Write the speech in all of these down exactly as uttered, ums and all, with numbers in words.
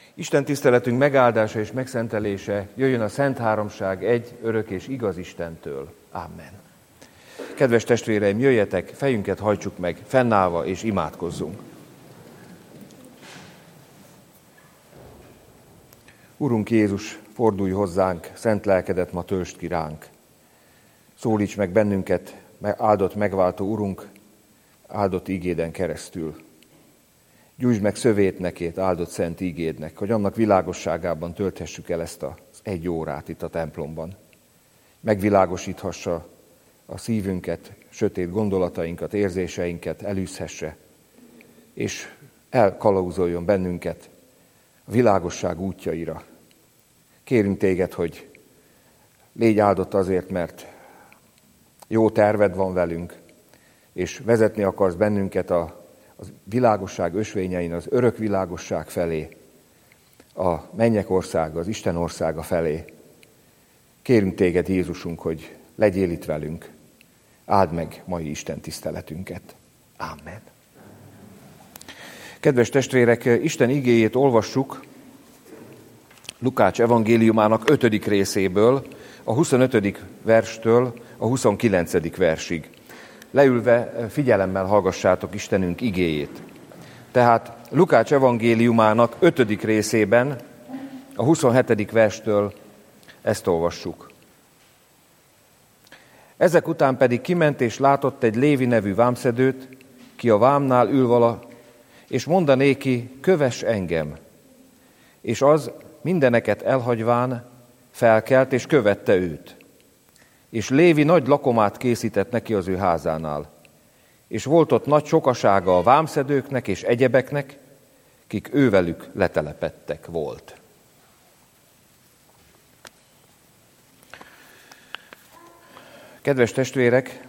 Isten tiszteletünk megáldása és megszentelése jöjjön a Szent Háromság egy örök és igaz Istentől. Amen. Kedves testvéreim, jöjjetek, fejünket hajtsuk meg, fennállva és imádkozzunk. Urunk Jézus, fordulj hozzánk, szent lelkedet ma töltsd ki ránk. Szólíts meg bennünket, áldott megváltó Urunk, áldott ígéden keresztül. Gyújtsd meg szövét nekét, áldott szent ígédnek, hogy annak világosságában tölthessük el ezt az egy órát itt a templomban. Megvilágosíthassa a szívünket, sötét gondolatainkat, érzéseinket, elűzhesse, és elkalauzoljon bennünket a világosság útjaira. Kérünk téged, hogy légy áldott azért, mert jó terved van velünk, és vezetni akarsz bennünket a a világosság ösvényein, az örök világosság felé, a mennyek országa, az Isten országa felé. Kérünk téged, Jézusunk, hogy legyél itt velünk. Áld meg mai Isten tiszteletünket. Amen. Kedves testvérek, Isten igéjét olvassuk Lukács evangéliumának ötödik részéből, a huszonötödik verstől a huszonkilencedik versig. Leülve figyelemmel hallgassátok Istenünk igéjét. Tehát Lukács evangéliumának ötödik részében, a huszonhetedik verstől ezt olvassuk. Ezek után pedig kiment és látott egy Lévi nevű vámszedőt, ki a vámnál ül vala, és mondanéki, kövess engem. És az mindeneket elhagyván felkelt és követte őt. És Lévi nagy lakomát készített neki az ő házánál. És volt ott nagy sokasága a vámszedőknek és egyebeknek, kik ővelük letelepedtek volt. Kedves testvérek,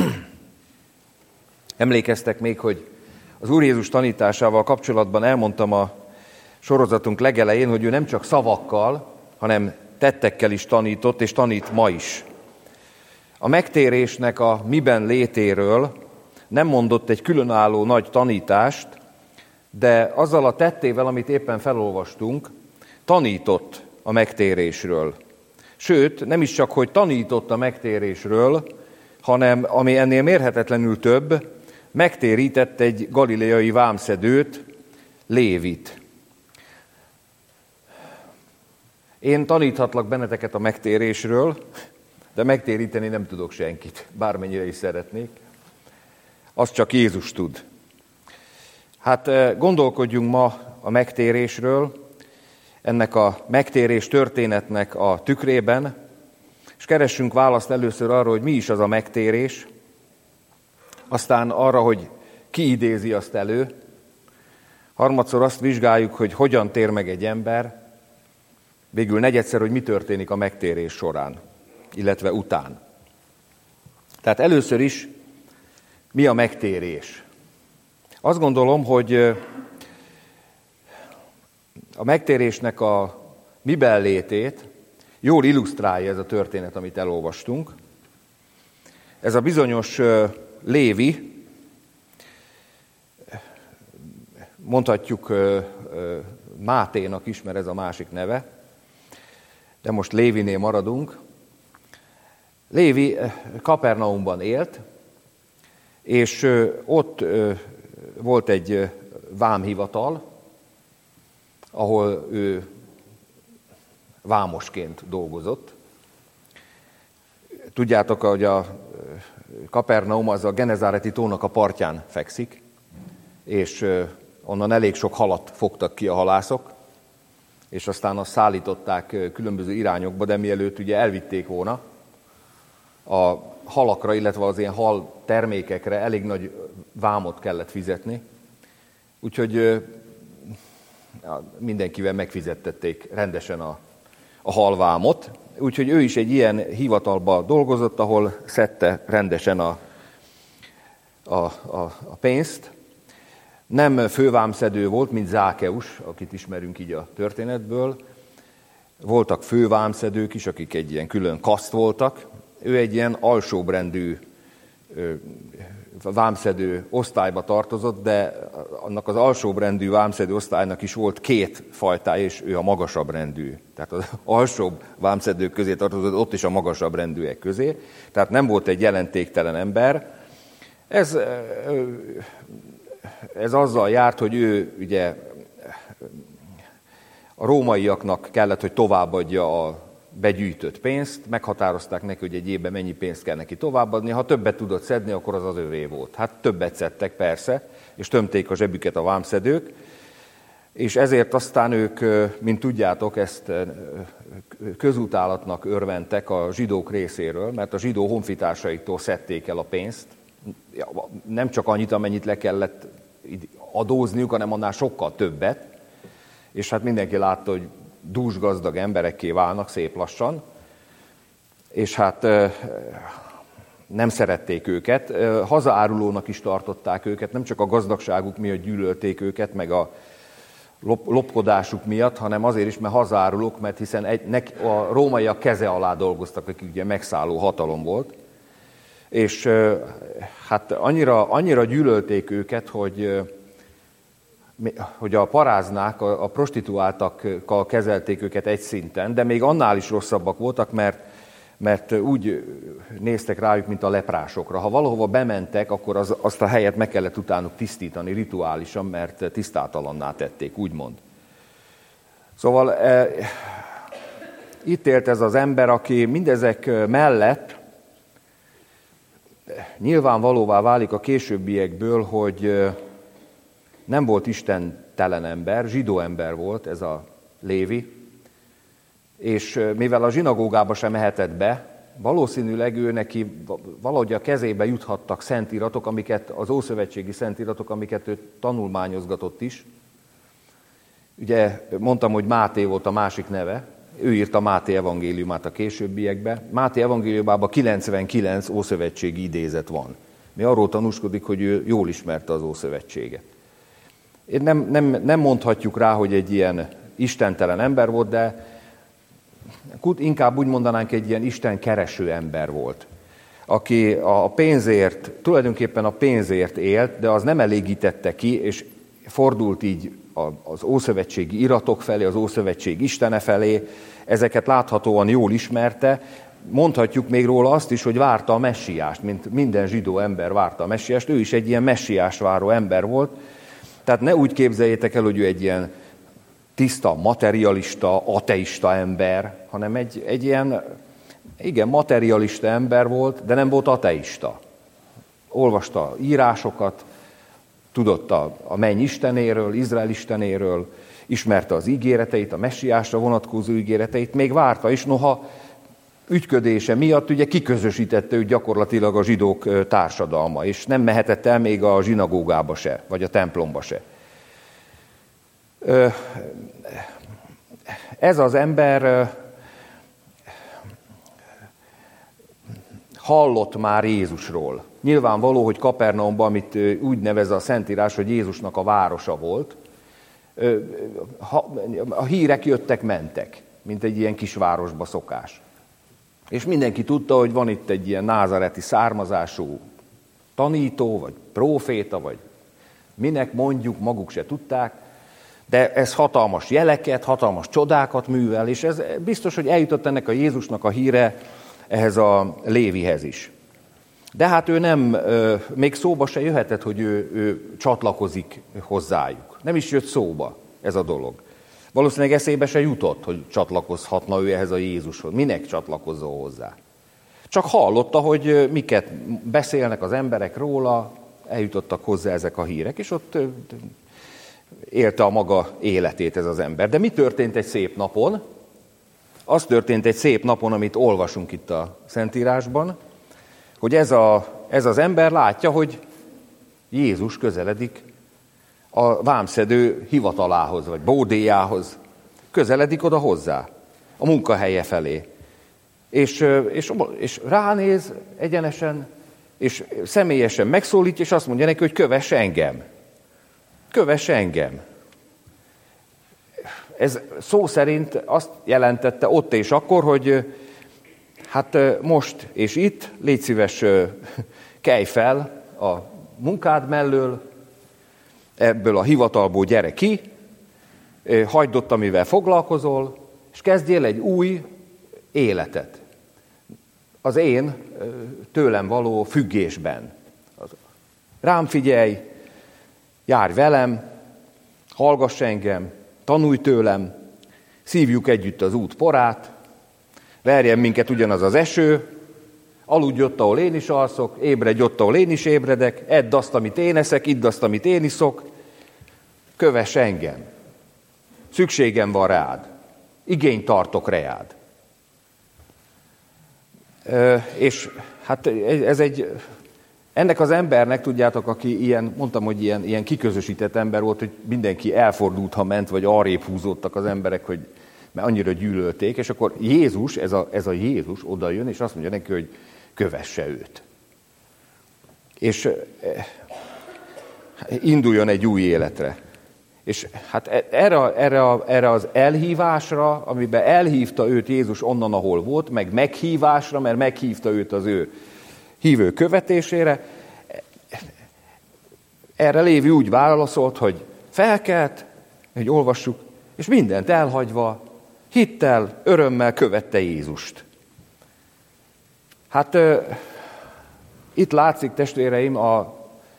emlékeztek még, hogy az Úr Jézus tanításával kapcsolatban elmondtam a sorozatunk legelején, hogy ő nem csak szavakkal, hanem tettekkel is tanított, és tanít ma is. A megtérésnek a miben létéről nem mondott egy különálló nagy tanítást, de azzal a tettével, amit éppen felolvastunk, tanított a megtérésről. Sőt, nem is csak, hogy tanított a megtérésről, hanem, ami ennél mérhetetlenül több, megtérített egy galileai vámszedőt, Lévit. Én taníthatlak benneteket a megtérésről, de megtéríteni nem tudok senkit, bármennyire is szeretnék. Azt csak Jézus tud. Hát gondolkodjunk ma a megtérésről, ennek a megtérés történetnek a tükrében, és keressünk választ először arra, hogy mi is az a megtérés, aztán arra, hogy ki idézi azt elő, harmadszor azt vizsgáljuk, hogy hogyan tér meg egy ember, végül negyedszer, hogy mi történik a megtérés során, illetve után. Tehát először is, mi a megtérés? Azt gondolom, hogy a megtérésnek a miben létét jól illusztrálja ez a történet, amit elolvastunk. Ez a bizonyos Lévi, mondhatjuk Máténak is, mert ez a másik neve, de most Lévinél maradunk. Lévi Kapernaumban élt, és ott volt egy vámhivatal, ahol ő vámosként dolgozott. Tudjátok, hogy a Kapernaum az a Genezáreti tónak a partján fekszik, és onnan elég sok halat fogtak ki a halászok, és aztán azt szállították különböző irányokba, de mielőtt ugye elvitték volna, a halakra, illetve az ilyen hal termékekre elég nagy vámot kellett fizetni, úgyhogy mindenkivel megfizettették rendesen a, a halvámot, úgyhogy ő is egy ilyen hivatalba dolgozott, ahol szedte rendesen a, a, a, a pénzt. Nem fővámszedő volt, mint Zákeus, akit ismerünk így a történetből. Voltak fővámszedők is, akik egy ilyen külön kaszt voltak. Ő egy ilyen alsóbrendű vámszedő osztályba tartozott, de annak az alsóbrendű vámszedő osztálynak is volt két fajtája, és ő a magasabb rendű. Tehát az alsóbb vámszedők közé tartozott, ott is a magasabb rendűek közé. Tehát nem volt egy jelentéktelen ember. Ez, ez azzal járt, hogy ő ugye a rómaiaknak kellett, hogy továbbadja a begyűjtött pénzt, meghatározták neki, hogy egy évben mennyi pénzt kell neki továbbadni, ha többet tudott szedni, akkor az az övé volt. Hát többet szedtek persze, és tömték a zsebüket a vámszedők, és ezért aztán ők, mint tudjátok, ezt közútálatnak örventek a zsidók részéről, mert a zsidó honfitársaitól szedték el a pénzt, nem csak annyit, amennyit le kellett adózniuk, hanem annál sokkal többet, és hát mindenki látta, hogy dús gazdag emberekké válnak szép lassan, és hát nem szerették őket, hazaárulónak is tartották őket, nem csak a gazdagságuk miatt gyűlölték őket, meg a lop- lopkodásuk miatt, hanem azért is, mert hazaárulók, mert hiszen egy, a rómaiak keze alá dolgoztak, akik ugye megszálló hatalom volt, és hát annyira, annyira gyűlölték őket, hogy hogy a paráznák, a prostituáltakkal kezelték őket egy szinten, de még annál is rosszabbak voltak, mert, mert úgy néztek rájuk, mint a leprásokra. Ha valahova bementek, akkor az, azt a helyet meg kellett utánuk tisztítani rituálisan, mert tisztátalanná tették, úgymond. Szóval e, itt élt ez az ember, aki mindezek mellett nyilvánvalóvá válik a későbbiekből, hogy nem volt istentelen ember, zsidó ember volt ez a Lévi, és mivel a zsinagógába sem mehetett be, valószínűleg ő neki valahogy a kezébe juthattak szentiratok, amiket, az ószövetségi szentiratok, amiket ő tanulmányozgatott is. Ugye mondtam, hogy Máté volt a másik neve, ő írta Máté evangéliumát a későbbiekbe. Máté evangéliumában kilencvenkilenc ószövetségi idézet van. Mi arról tanúskodik, hogy ő jól ismerte az ószövetséget. Nem, nem, nem mondhatjuk rá, hogy egy ilyen istentelen ember volt, de inkább úgy mondanánk, egy ilyen istenkereső ember volt, aki a pénzért, tulajdonképpen a pénzért élt, de az nem elégítette ki, és fordult így az ószövetségi iratok felé, az ószövetség istene felé, ezeket láthatóan jól ismerte. Mondhatjuk még róla azt is, hogy várta a messiást, mint minden zsidó ember várta a messiást, ő is egy ilyen messiás váró ember volt. Tehát ne úgy képzeljétek el, hogy ő egy ilyen tiszta, materialista, ateista ember, hanem egy, egy ilyen, igen, materialista ember volt, de nem volt ateista. Olvasta írásokat, tudott a, a menny istenéről, Izrael istenéről, ismerte az ígéreteit, a messiásra vonatkozó ígéreteit, még várta is, noha ügyködése miatt ugye kiközösítette őt gyakorlatilag a zsidók társadalma, és nem mehetett el még a zsinagógába se, vagy a templomba se. Ez az ember hallott már Jézusról. Nyilvánvaló, hogy Kapernaumban, amit úgy nevez a Szentírás, hogy Jézusnak a városa volt, a hírek jöttek-mentek, mint egy ilyen kis városba szokás. És mindenki tudta, hogy van itt egy ilyen názareti származású tanító, vagy próféta, vagy minek mondjuk, maguk se tudták, de ez hatalmas jeleket, hatalmas csodákat művel, és ez biztos, hogy eljutott ennek a Jézusnak a híre ehhez a Lévihez is. De hát ő nem, még szóba se jöhetett, hogy ő, ő csatlakozik hozzájuk. Nem is jött szóba ez a dolog. Valószínűleg eszébe se jutott, hogy csatlakozhatna ő ehhez a Jézushoz. Minek csatlakozzon hozzá? Csak hallotta, hogy miket beszélnek az emberek róla, eljutottak hozzá ezek a hírek, és ott élte a maga életét ez az ember. De mi történt egy szép napon? Az történt egy szép napon, amit olvasunk itt a Szentírásban, hogy ez, a, ez az ember látja, hogy Jézus közeledik a vámszedő hivatalához, vagy bódéjához. Közeledik oda hozzá, a munkahelye felé. És, és, és ránéz egyenesen, és személyesen megszólítja, és azt mondja neki, hogy kövess engem. Kövess engem. Ez szó szerint azt jelentette ott és akkor, hogy hát most és itt, légy szíves, kelj fel, a munkád mellől, ebből a hivatalból gyere ki, hagyd ott, amivel foglalkozol, és kezdjél egy új életet. Az én tőlem való függésben. Rám figyelj, járj velem, hallgass engem, tanulj tőlem, szívjuk együtt az út porát, verjen minket ugyanaz az eső, aludj ott, ahol én is alszok, ébredj ott, ahol én is ébredek, edd azt, amit én eszek, idd azt, amit én iszok, kövess engem. Szükségem van rád. Igényt tartok rád. És hát ez egy, ennek az embernek, tudjátok, aki ilyen, mondtam, hogy ilyen, ilyen kiközösített ember volt, hogy mindenki elfordult, ha ment, vagy arrébb húzódtak az emberek, hogy mert annyira gyűlölték, és akkor Jézus, ez a, ez a Jézus oda jön, és azt mondja neki, hogy kövesse őt. És induljon egy új életre. És hát erre, erre, erre az elhívásra, amiben elhívta őt Jézus onnan, ahol volt, meg meghívásra, mert meghívta őt az ő hívő követésére, erre Lévi úgy válaszolt, hogy felkelt, hogy olvassuk, és mindent elhagyva, hittel, örömmel követte Jézust. Hát uh, itt látszik, testvéreim, a,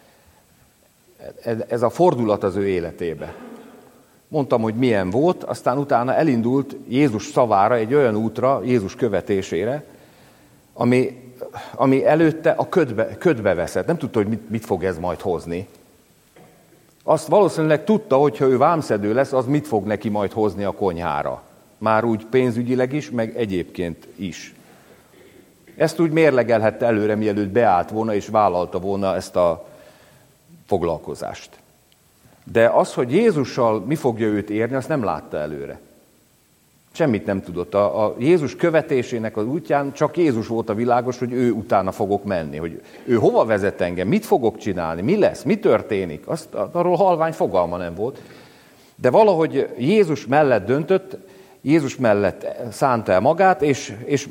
ez a fordulat az ő életébe. Mondtam, hogy milyen volt, aztán utána elindult Jézus szavára, egy olyan útra, Jézus követésére, ami, ami előtte a ködbe, ködbe veszett. Nem tudta, hogy mit, mit fog ez majd hozni. Azt valószínűleg tudta, hogy ha ő vámszedő lesz, az mit fog neki majd hozni a konyhára. Már úgy pénzügyileg is, meg egyébként is. Ezt úgy mérlegelhette előre, mielőtt beállt volna és vállalta volna ezt a foglalkozást. De az, hogy Jézussal mi fogja őt érni, azt nem látta előre. Semmit nem tudott. A, a Jézus követésének az útján csak Jézus volt a világos, hogy ő utána fogok menni. Hogy ő hova vezet engem, mit fogok csinálni, mi lesz, mi történik. Azt, arról halvány fogalma nem volt. De valahogy Jézus mellett döntött, Jézus mellett szánta el magát, és, és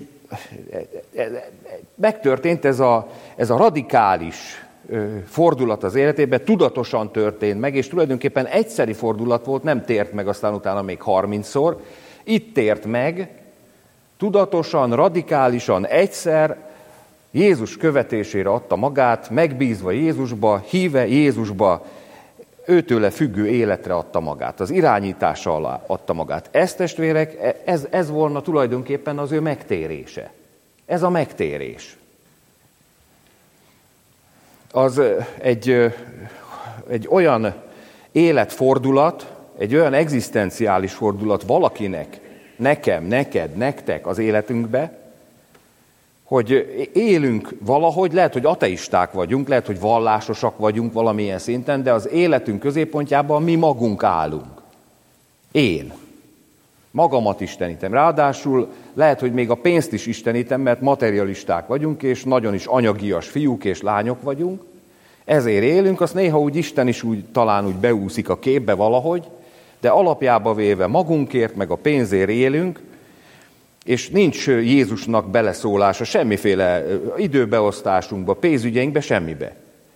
megtörtént ez a, ez a radikális fordulat az életében, tudatosan történt meg, és tulajdonképpen egyszeri fordulat volt, nem tért meg aztán utána még harmincszor. Itt tért meg, tudatosan, radikálisan, egyszer Jézus követésére adta magát, megbízva Jézusba, híve Jézusba, őtőle függő életre adta magát, az irányítása alá adta magát. Ez, testvérek, ez, ez volna tulajdonképpen az ő megtérése. Ez a megtérés. Az egy, egy olyan életfordulat, egy olyan egzisztenciális fordulat valakinek, nekem, neked, nektek az életünkbe, hogy élünk valahogy, lehet, hogy ateisták vagyunk, lehet, hogy vallásosak vagyunk valamilyen szinten, de az életünk középpontjában mi magunk állunk. Én. Magamat istenítem. Ráadásul lehet, hogy még a pénzt is istenítem, mert materialisták vagyunk, és nagyon is anyagias fiúk és lányok vagyunk. Ezért élünk, azt néha úgy Isten is úgy, talán úgy beúszik a képbe valahogy, de alapjába véve magunkért, meg a pénzért élünk, és nincs Jézusnak beleszólása semmiféle időbeosztásunkba, pénzügyeinkbe, semmibe.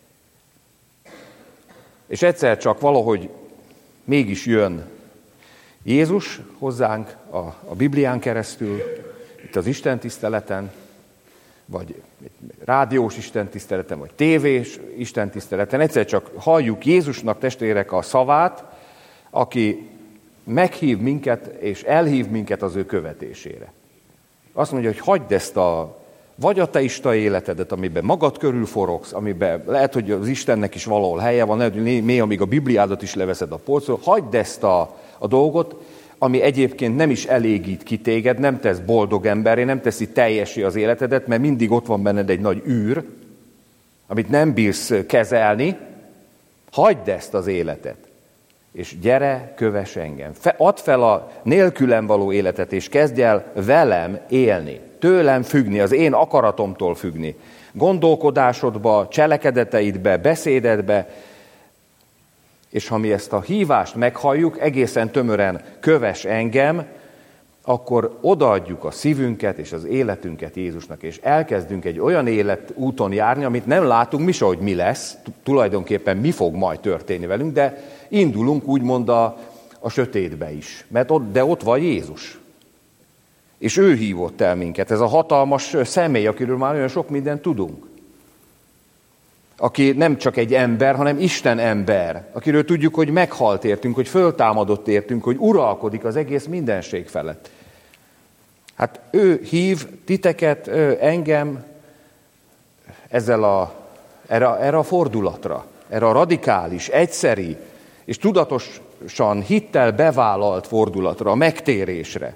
És egyszer csak valahogy mégis jön Jézus hozzánk a, a Biblián keresztül, itt az istentiszteleten, vagy rádiós istentiszteleten, vagy tévés istentiszteleten. Egyszer csak halljuk Jézusnak, testvérek, a szavát, aki meghív minket, és elhív minket az ő követésére. Azt mondja, hogy hagyd ezt a vagy ateista életedet, amiben magad körül forogsz, amiben lehet, hogy az Istennek is valahol helye van, lehet, hogy néha még a Bibliádat is leveszed a polcról, hagyd ezt a, a dolgot, ami egyébként nem is elégít ki téged, nem tesz boldog emberré, nem teszi teljessé az életedet, mert mindig ott van benned egy nagy űr, amit nem bírsz kezelni, hagyd ezt az életet, és gyere, kövess engem. Fe, add fel a nélkülem való életet, és kezdj el velem élni, tőlem függni, az én akaratomtól függni. Gondolkodásodba, cselekedeteidbe, beszédedbe, és ha mi ezt a hívást meghalljuk, egészen tömören kövess engem, akkor odaadjuk a szívünket és az életünket Jézusnak, és elkezdünk egy olyan életúton járni, amit nem látunk mi se, hogy mi lesz, tulajdonképpen mi fog majd történni velünk, de indulunk úgymond a, a sötétbe is, mert ott, de ott van Jézus. És ő hívott el minket, ez a hatalmas személy, akiről már olyan sok mindent tudunk. Aki nem csak egy ember, hanem Isten ember, akiről tudjuk, hogy meghalt értünk, hogy föltámadott értünk, hogy uralkodik az egész mindenség felett. Hát ő hív titeket, engem ezzel a, erre, erre a fordulatra, erre a radikális, egyszeri és tudatosan hittel bevállalt fordulatra, a megtérésre.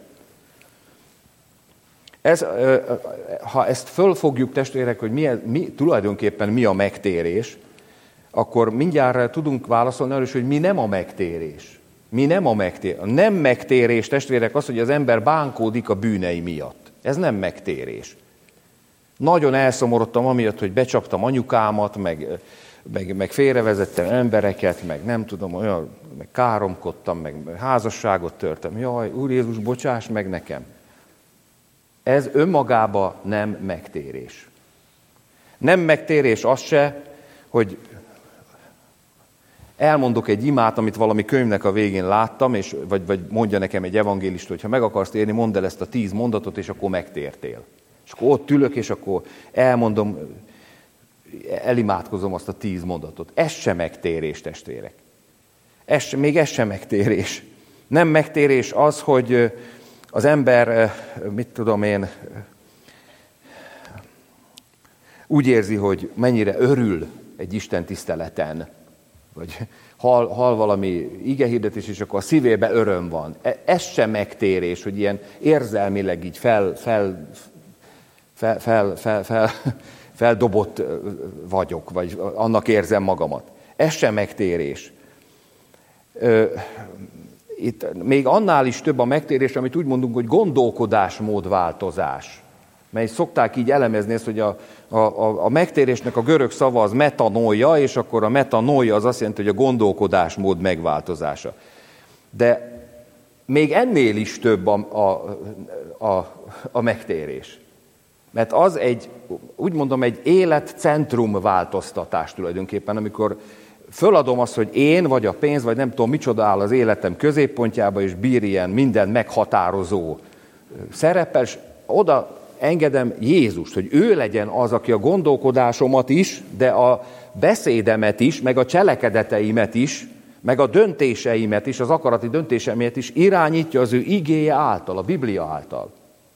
Ez, ha ezt fölfogjuk, testvérek, hogy mi, mi, tulajdonképpen mi a megtérés, akkor mindjárt tudunk válaszolni arra is, hogy mi nem a megtérés. Mi nem a megtérés. A nem megtérés, testvérek, az, hogy az ember bánkódik a bűnei miatt. Ez nem megtérés. Nagyon elszomorodtam amiatt, hogy becsaptam anyukámat, meg, meg, meg félrevezettem embereket, meg nem tudom, olyan, meg káromkodtam, meg házasságot törtem. Jaj, Úr Jézus, bocsáss meg nekem. Ez önmagában nem megtérés. Nem megtérés az se, hogy elmondok egy imát, amit valami könyvnek a végén láttam, és, vagy, vagy mondja nekem egy evangélista, hogy ha meg akarsz térni, mondd el ezt a tíz mondatot, és akkor megtértél. És akkor ott ülök, és akkor elmondom, elimádkozom azt a tíz mondatot. Ez sem megtérés, testvérek. Ez, még ez sem megtérés. Nem megtérés az, hogy az ember, mit tudom én, úgy érzi, hogy mennyire örül egy Isten tiszteleten, vagy hall, hall valami igehirdetés, és akkor a szívébe öröm van. Ez sem megtérés, hogy ilyen érzelmileg így fel, fel, fel, fel, fel, fel, feldobott vagyok, vagy annak érzem magamat. Ez sem megtérés. Itt még annál is több a megtérés, amit úgy mondunk, hogy gondolkodásmódváltozás. Mert szokták így elemezni ezt, hogy a, a, a megtérésnek a görög szava az metanoia, és akkor a metanoia az azt jelenti, hogy a gondolkodásmód megváltozása. De még ennél is több a, a, a, a megtérés. Mert az egy, úgy mondom, egy életcentrum változtatás tulajdonképpen, amikor föladom azt, hogy én, vagy a pénz, vagy nem tudom, micsoda áll az életem középpontjába, és bír ilyen minden meghatározó szereppel, és oda engedem Jézust, hogy ő legyen az, aki a gondolkodásomat is, de a beszédemet is, meg a cselekedeteimet is, meg a döntéseimet is, az akarati döntéseimet is irányítja az ő igéje által, a Biblia által.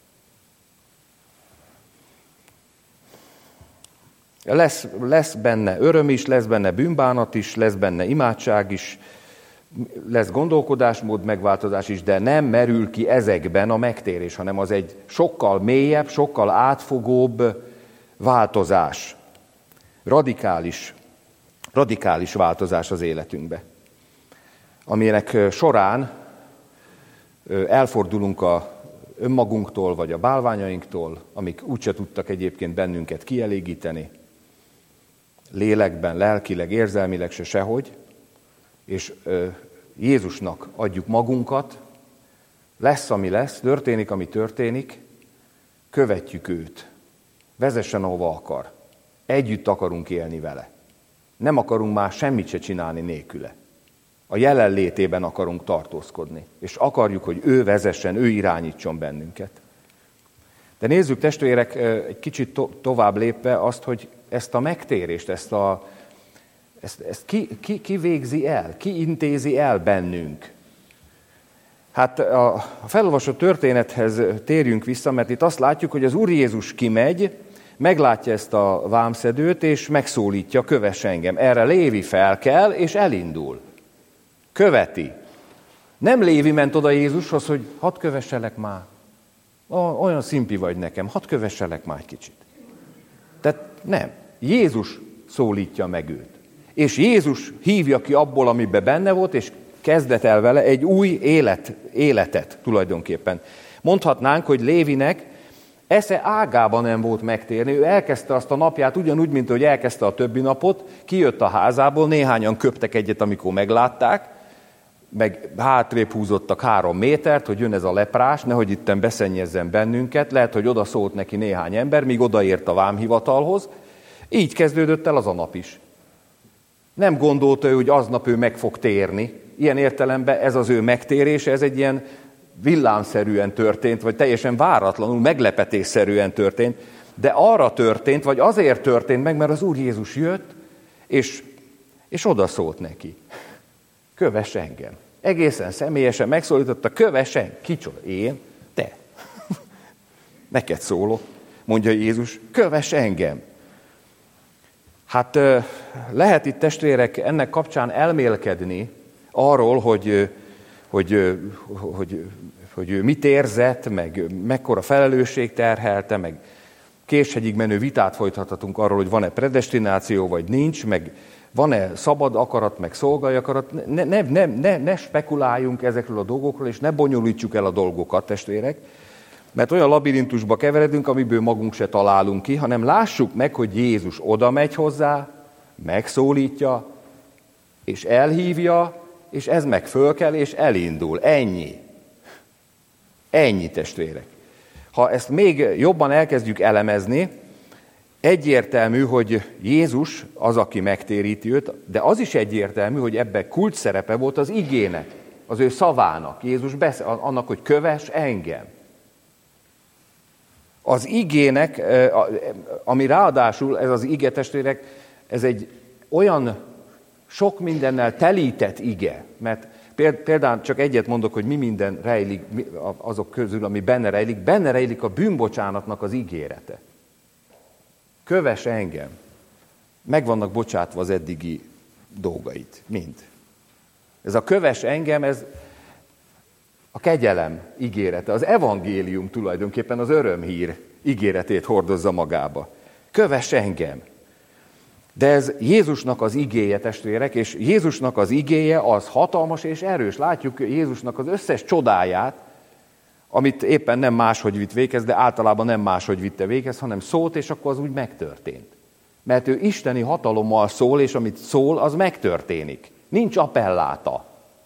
Lesz, lesz benne öröm is, lesz benne bűnbánat is, lesz benne imádság is, lesz gondolkodásmód megváltozás is, de nem merül ki ezekben a megtérés, hanem az egy sokkal mélyebb, sokkal átfogóbb változás. Radikális, radikális változás az életünkbe, aminek során elfordulunk a önmagunktól, vagy a bálványainktól, amik úgyse tudtak egyébként bennünket kielégíteni, lélekben, lelkileg, érzelmileg se sehogy, és ö, Jézusnak adjuk magunkat, lesz, ami lesz, történik, ami történik, követjük őt, vezessen, ahova akar, együtt akarunk élni vele, nem akarunk már semmit se csinálni nélküle, a jelenlétében akarunk tartózkodni, és akarjuk, hogy ő vezessen, ő irányítson bennünket. De nézzük, testvérek, egy kicsit to- tovább lépve azt, hogy ezt a megtérést, ezt, a, ezt, ezt ki, ki, ki végzi el, ki intézi el bennünk. Hát a felolvasott történethez térjünk vissza, mert itt azt látjuk, hogy az Úr Jézus kimegy, meglátja ezt a vámszedőt, és megszólítja, kövess engem. Erre Lévi felkel, és elindul. Követi. Nem Lévi ment oda Jézushoz, hogy hadd kövesselek már. Olyan szimpi vagy nekem, hadd kövesselek már egy kicsit. Tehát nem. Jézus szólítja meg őt. És Jézus hívja ki abból, amiben benne volt, és kezdett el vele egy új élet, életet tulajdonképpen. Mondhatnánk, hogy Lévinek esze ágában nem volt megtérni. Ő elkezdte azt a napját ugyanúgy, mint hogy elkezdte a többi napot, kijött a házából, néhányan köptek egyet, amikor meglátták, meg hátrébb húzottak három métert, hogy jön ez a leprás, nehogy itten beszennyezzen bennünket, lehet, hogy oda szólt neki néhány ember, míg odaért a vámhivatalhoz. Így kezdődött el az a nap is. Nem gondolta ő, hogy aznap ő meg fog térni. Ilyen értelemben ez az ő megtérése, ez egy ilyen villámszerűen történt, vagy teljesen váratlanul, meglepetésszerűen történt, de arra történt, vagy azért történt meg, mert az Úr Jézus jött, és, és odaszólt neki. Kövess engem. Egészen személyesen megszólította, kövess engem. Kicsoda? Én? Te. Neked szólok, mondja Jézus, kövess engem. Hát lehet itt, testvérek, ennek kapcsán elmélkedni arról, hogy, hogy, hogy, hogy ő mit érzett, meg mekkora felelősség terhelte, meg késhegyig menő vitát folytathatunk arról, hogy van-e predestináció, vagy nincs, meg van-e szabad akarat, meg szolgai akarat. Ne, ne, ne, ne, ne spekuláljunk ezekről a dolgokról, és ne bonyolítsuk el a dolgokat, testvérek, mert olyan labirintusba keveredünk, amiből magunk se találunk ki, hanem lássuk meg, hogy Jézus oda megy hozzá, megszólítja, és elhívja, és ez meg fölkel, és elindul. Ennyi. Ennyi, testvérek. Ha ezt még jobban elkezdjük elemezni, egyértelmű, hogy Jézus az, aki megtéríti őt, de az is egyértelmű, hogy ebben kulcs szerepe volt az igének, az ő szavának. Jézus beszél annak, hogy kövess engem. Az igének, ami ráadásul, ez az ige, testvérek, ez egy olyan sok mindennel telített ige, mert például csak egyet mondok, hogy mi minden rejlik, azok közül, ami benne rejlik, benne rejlik a bűnbocsánatnak az ígérete. Kövess engem. Meg vannak bocsátva az eddigi dolgait, mind. Ez a kövess engem, ez a kegyelem ígérete, az evangélium tulajdonképpen az örömhír ígéretét hordozza magába. Kövess engem. De ez Jézusnak az igéje, testvérek, és Jézusnak az igéje az hatalmas és erős. Látjuk Jézusnak az összes csodáját, amit éppen nem máshogy vitt végez, de általában nem máshogy vitte végez, hanem szólt, és akkor az úgy megtörtént. Mert ő isteni hatalommal szól, és amit szól, az megtörténik. Nincs appelláta.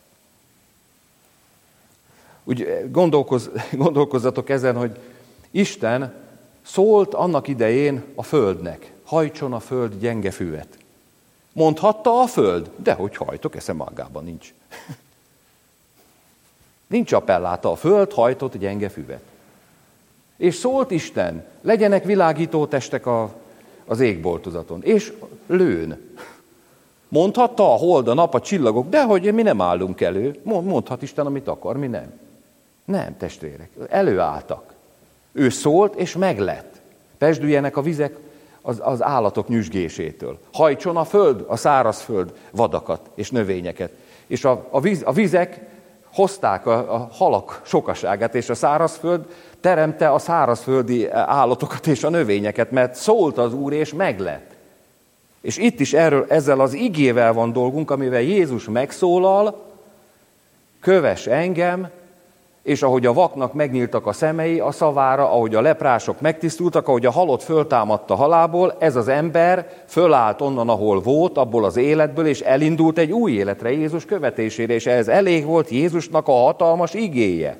Úgy gondolkoz, gondolkozzatok ezen, hogy Isten szólt annak idején a földnek, hajtson a föld gyenge füvet. Mondhatta a föld, de hogy hajtok, esze magában nincs. Nincs appelláta, a föld hajtott gyenge füvet. És szólt Isten, legyenek világító testek a, az égboltozaton, és lőn. Mondhatta a hold, a nap, a csillagok, de hogy mi nem állunk elő. Mondhat Isten, amit akar, mi nem. Nem, testvérek, előálltak. Ő szólt, és meglett. Pesdüljenek a vizek az, az állatok nyüzsgésétől. Hajtson a föld, a szárazföld vadakat és növényeket. És a, a, víz, a vizek hozták a, a halak sokaságát, és a szárazföld teremte a szárazföldi állatokat és a növényeket, mert szólt az Úr, és meglett. És itt is erről, ezzel az igével van dolgunk, amivel Jézus megszólal, kövess engem, és ahogy a vaknak megnyíltak a szemei a szavára, ahogy a leprások megtisztultak, ahogy a halott föltámadt a halálból, ez az ember fölállt onnan, ahol volt, abból az életből, és elindult egy új életre Jézus követésére, és ehhez elég volt Jézusnak a hatalmas igéje.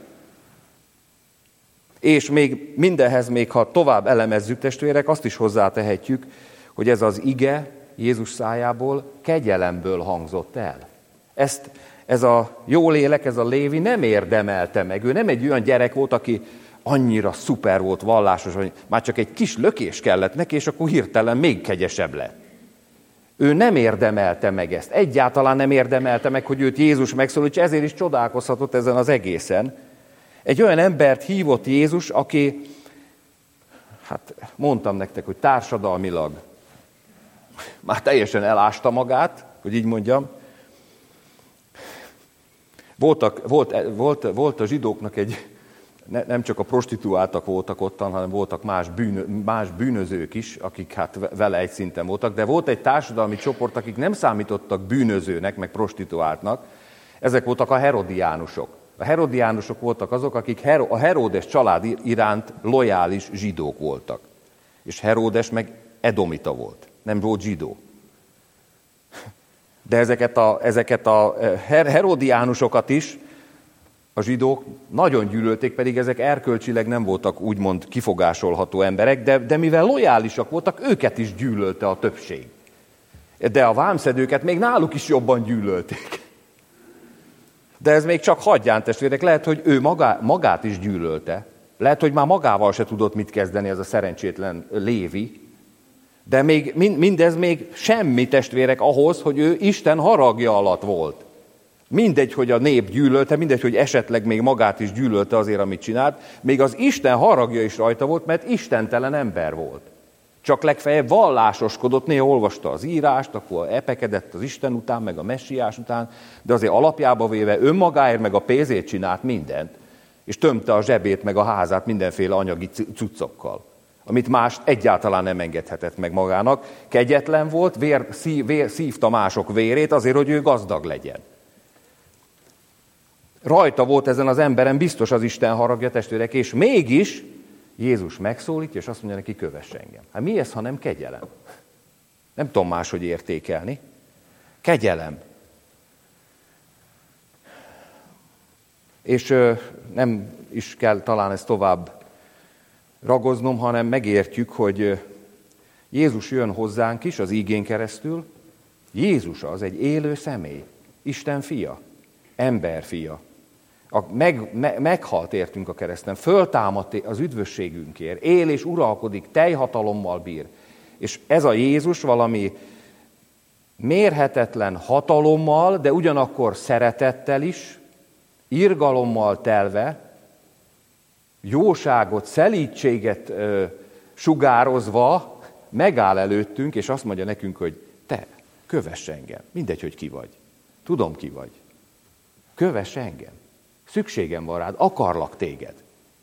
És még mindenhez, még ha tovább elemezzük, testvérek, azt is hozzátehetjük, hogy ez az ige Jézus szájából kegyelemből hangzott el. Ezt Ez a jó lélek, ez a Lévi nem érdemelte meg. Ő nem egy olyan gyerek volt, aki annyira szuper volt, vallásos, hogy már csak egy kis lökés kellett neki, és akkor hirtelen még kegyesebb lett. Ő nem érdemelte meg ezt. Egyáltalán nem érdemelte meg, hogy őt Jézus megszólítsa, ezért is csodálkozhatott ezen az egészen. Egy olyan embert hívott Jézus, aki, hát mondtam nektek, hogy társadalmilag már teljesen elásta magát, hogy így mondjam. Voltak, volt, volt, volt a zsidóknak egy, ne, nem csak a prostituáltak voltak ottan, hanem voltak más, bűnö, más bűnözők is, akik hát vele egy szinten voltak, de volt egy társadalmi csoport, akik nem számítottak bűnözőnek, meg prostituáltnak, ezek voltak a herodiánusok. A herodiánusok voltak azok, akik a Heródes család iránt lojális zsidók voltak. És Heródes meg edomita volt, nem volt zsidó. De ezeket a, ezeket a herodiánusokat is a zsidók nagyon gyűlölték, pedig ezek erkölcsileg nem voltak úgymond kifogásolható emberek, de, de mivel lojálisak voltak, őket is gyűlölte a többség. De a vámszedőket még náluk is jobban gyűlölték. De ez még csak hagyján, testvérek, lehet, hogy ő magá, magát is gyűlölte. Lehet, hogy már magával se tudott mit kezdeni ez a szerencsétlen Lévi. De még, mindez még semmi, testvérek, ahhoz, hogy ő Isten haragja alatt volt. Mindegy, hogy a nép gyűlölte, mindegy, hogy esetleg még magát is gyűlölte azért, amit csinált, még az Isten haragja is rajta volt, mert istentelen ember volt. Csak legfeljebb vallásoskodott, néha olvasta az írást, akkor epekedett az Isten után, meg a messiás után, de azért alapjába véve önmagáért, meg a pénzért csinált mindent, és tömte a zsebét, meg a házát mindenféle anyagi cuccokkal, amit mást egyáltalán nem engedhetett meg magának. Kegyetlen volt, vér, szív, vér, szívta mások vérét azért, hogy ő gazdag legyen. Rajta volt ezen az emberen biztos az Isten haragja, testvérek, és mégis Jézus megszólítja, és azt mondja neki, kövess engem. Hát mi ez, ha nem kegyelem? Nem tudom máshogy értékelni. Kegyelem. És ö, nem is kell talán ezt tovább ragoznom, hanem megértjük, hogy Jézus jön hozzánk is az ígén keresztül. Jézus az egy élő személy, Isten fia, ember fia. A, meg, me, meghalt értünk a kereszten, föltámadt az üdvösségünkért, él és uralkodik, teljhatalommal bír. És ez a Jézus valami mérhetetlen hatalommal, de ugyanakkor szeretettel is, irgalommal telve, jóságot, szelídséget ö, sugározva megáll előttünk, és azt mondja nekünk, hogy te, kövess engem, mindegy, hogy ki vagy. Tudom, ki vagy. Kövess engem. Szükségem van rád, akarlak téged.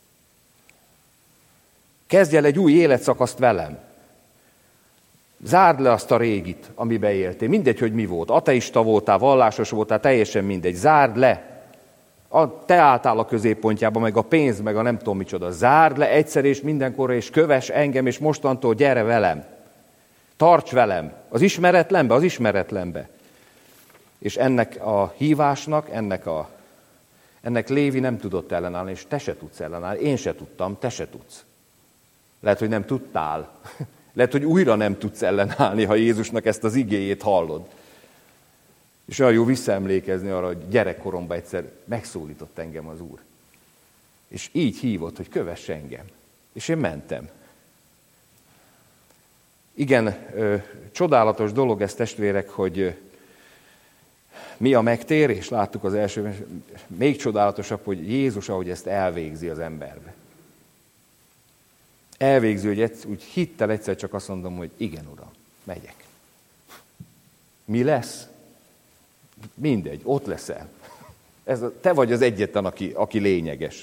Kezdj el egy új életszakaszt velem. Zárd le azt a régit, amiben éltél. Mindegy, hogy mi volt. Ateista voltál, vallásos voltál, teljesen mindegy. Zárd le. A, te álltál a középpontjában, meg a pénz, meg a nem tudom micsoda. Zárd le egyszer és mindenkorra, és kövess engem, és mostantól gyere velem. Tarts velem. Az ismeretlenbe, az ismeretlenbe. És ennek a hívásnak, ennek a Ennek Lévi nem tudott ellenállni, és te se tudsz ellenállni. Én se tudtam, te se tudsz. Lehet, hogy nem tudtál. Lehet, hogy újra nem tudsz ellenállni, ha Jézusnak ezt az igéjét hallod. És olyan jó visszaemlékezni arra, hogy gyerekkoromban egyszer megszólított engem az Úr. És így hívott, hogy kövess engem. És én mentem. Igen, ö, csodálatos dolog ez, testvérek, hogy mi a megtérés? Láttuk az első, még csodálatosabb, hogy Jézus, ahogy ezt elvégzi az emberbe. Elvégzi, hogy egyszer, úgy hittel egyszer csak azt mondom, hogy igen, Uram, megyek. Mi lesz? Mindegy, ott leszel. Ez a, te vagy az egyetlen, aki, aki lényeges.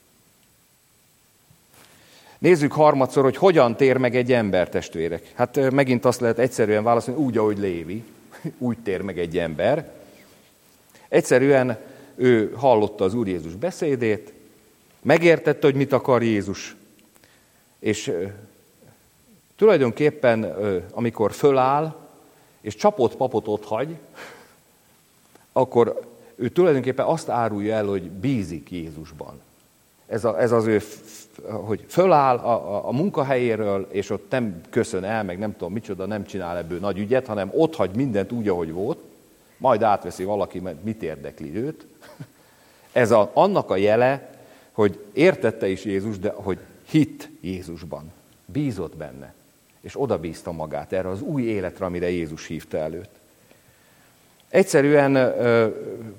Nézzük harmadszor, hogy hogyan tér meg egy ember, testvérek. Hát megint azt lehet egyszerűen válaszolni, úgy, ahogy Lévi. Úgy tér meg egy ember. Egyszerűen ő hallotta az Úr Jézus beszédét, megértette, hogy mit akar Jézus, és tulajdonképpen, amikor föláll, és csapott papot otthagy, akkor ő tulajdonképpen azt árulja el, hogy bízik Jézusban. Ez, a, ez az ő, hogy föláll a, a, a munkahelyéről, és ott nem köszön el, meg nem tudom micsoda, nem csinál ebből nagy ügyet, hanem otthagy mindent úgy, ahogy volt, majd átveszi valaki, mert mit érdekli őt. Ez a, annak a jele, hogy értette is Jézus, de hogy hitt Jézusban, bízott benne, és oda bízta magát erre az új életre, amire Jézus hívta előtt. Egyszerűen ö,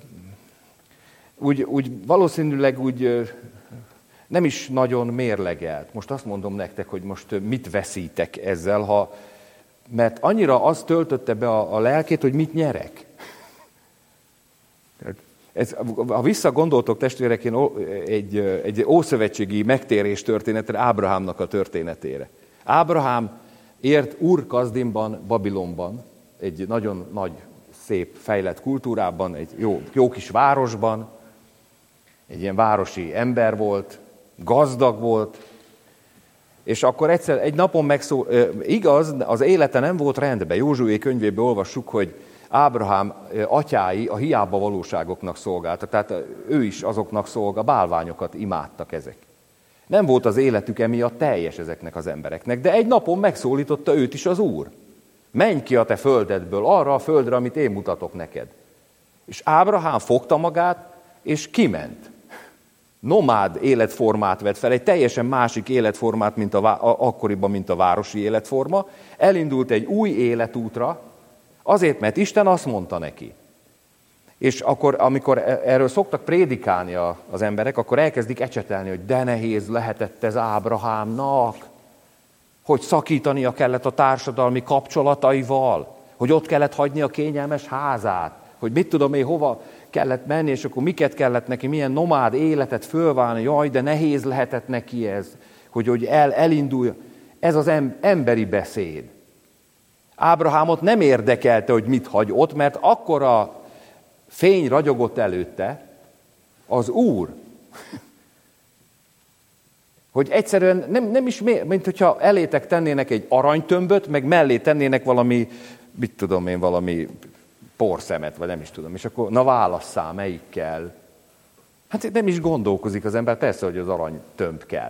úgy, úgy valószínűleg úgy ö, nem is nagyon mérlegelt. Most azt mondom nektek, hogy most mit veszítek ezzel, ha, mert annyira az töltötte be a, a lelkét, hogy mit nyerek. Ez, ha visszagondoltok, testvérek, én egy, egy ószövetségi megtérés történetre, Ábrahámnak a történetére. Ábrahám ért Ur-Kasdimban, Babilonban, egy nagyon nagy, szép, fejlett kultúrában, egy jó, jó kis városban, egy ilyen városi ember volt, gazdag volt, és akkor egyszer, egy napon megszól, igaz, az élete nem volt rendben. Józsué könyvéből olvassuk, hogy Ábrahám atyái a hiába valóságoknak szolgáltak, tehát ő is azoknak szolga, bálványokat imádtak ezek. Nem volt az életük emiatt teljes ezeknek az embereknek, de egy napon megszólította őt is az Úr. Menj ki a te földedből, arra a földre, amit én mutatok neked. És Ábrahám fogta magát, és kiment. Nomád életformát vett fel, egy teljesen másik életformát, mint a, a, akkoriban, mint a városi életforma. Elindult egy új életútra, azért, mert Isten azt mondta neki. És akkor, amikor erről szoktak prédikálni az emberek, akkor elkezdik ecsetelni, hogy de nehéz lehetett ez Ábrahámnak, hogy szakítania kellett a társadalmi kapcsolataival, hogy ott kellett hagyni a kényelmes házát, hogy mit tudom én, hova kellett menni, és akkor miket kellett neki, milyen nomád életet fölválni, jaj, de nehéz lehetett neki ez, hogy, hogy el, elindulj. Ez az emberi beszéd. Ábrahámot nem érdekelte, hogy mit hagy ott, mert akkora fény ragyogott előtte, az Úr, hogy egyszerűen nem, nem is, mint hogyha elétek tennének egy aranytömböt, meg mellé tennének valami, mit tudom én, valami porszemet, vagy nem is tudom, és akkor na válasszál, melyik kell. Hát nem is gondolkozik az ember, persze, hogy az aranytömb kell.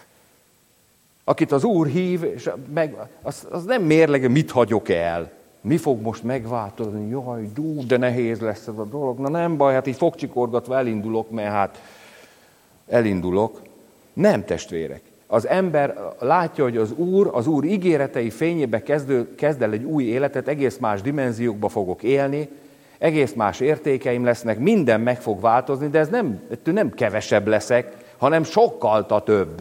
Akit az Úr hív, és meg, az, az nem mérleg, mit hagyok el. Mi fog most megváltozni? Jaj, dú, de nehéz lesz ez a dolog. Na nem baj, hát így fogcsikorgatva elindulok, mert hát elindulok. Nem, testvérek. Az ember látja, hogy az Úr, az Úr ígéretei fényébe kezdő, kezd el egy új életet, egész más dimenziókba fogok élni, egész más értékeim lesznek, minden meg fog változni, de ez nem, nem kevesebb leszek, hanem sokkal több.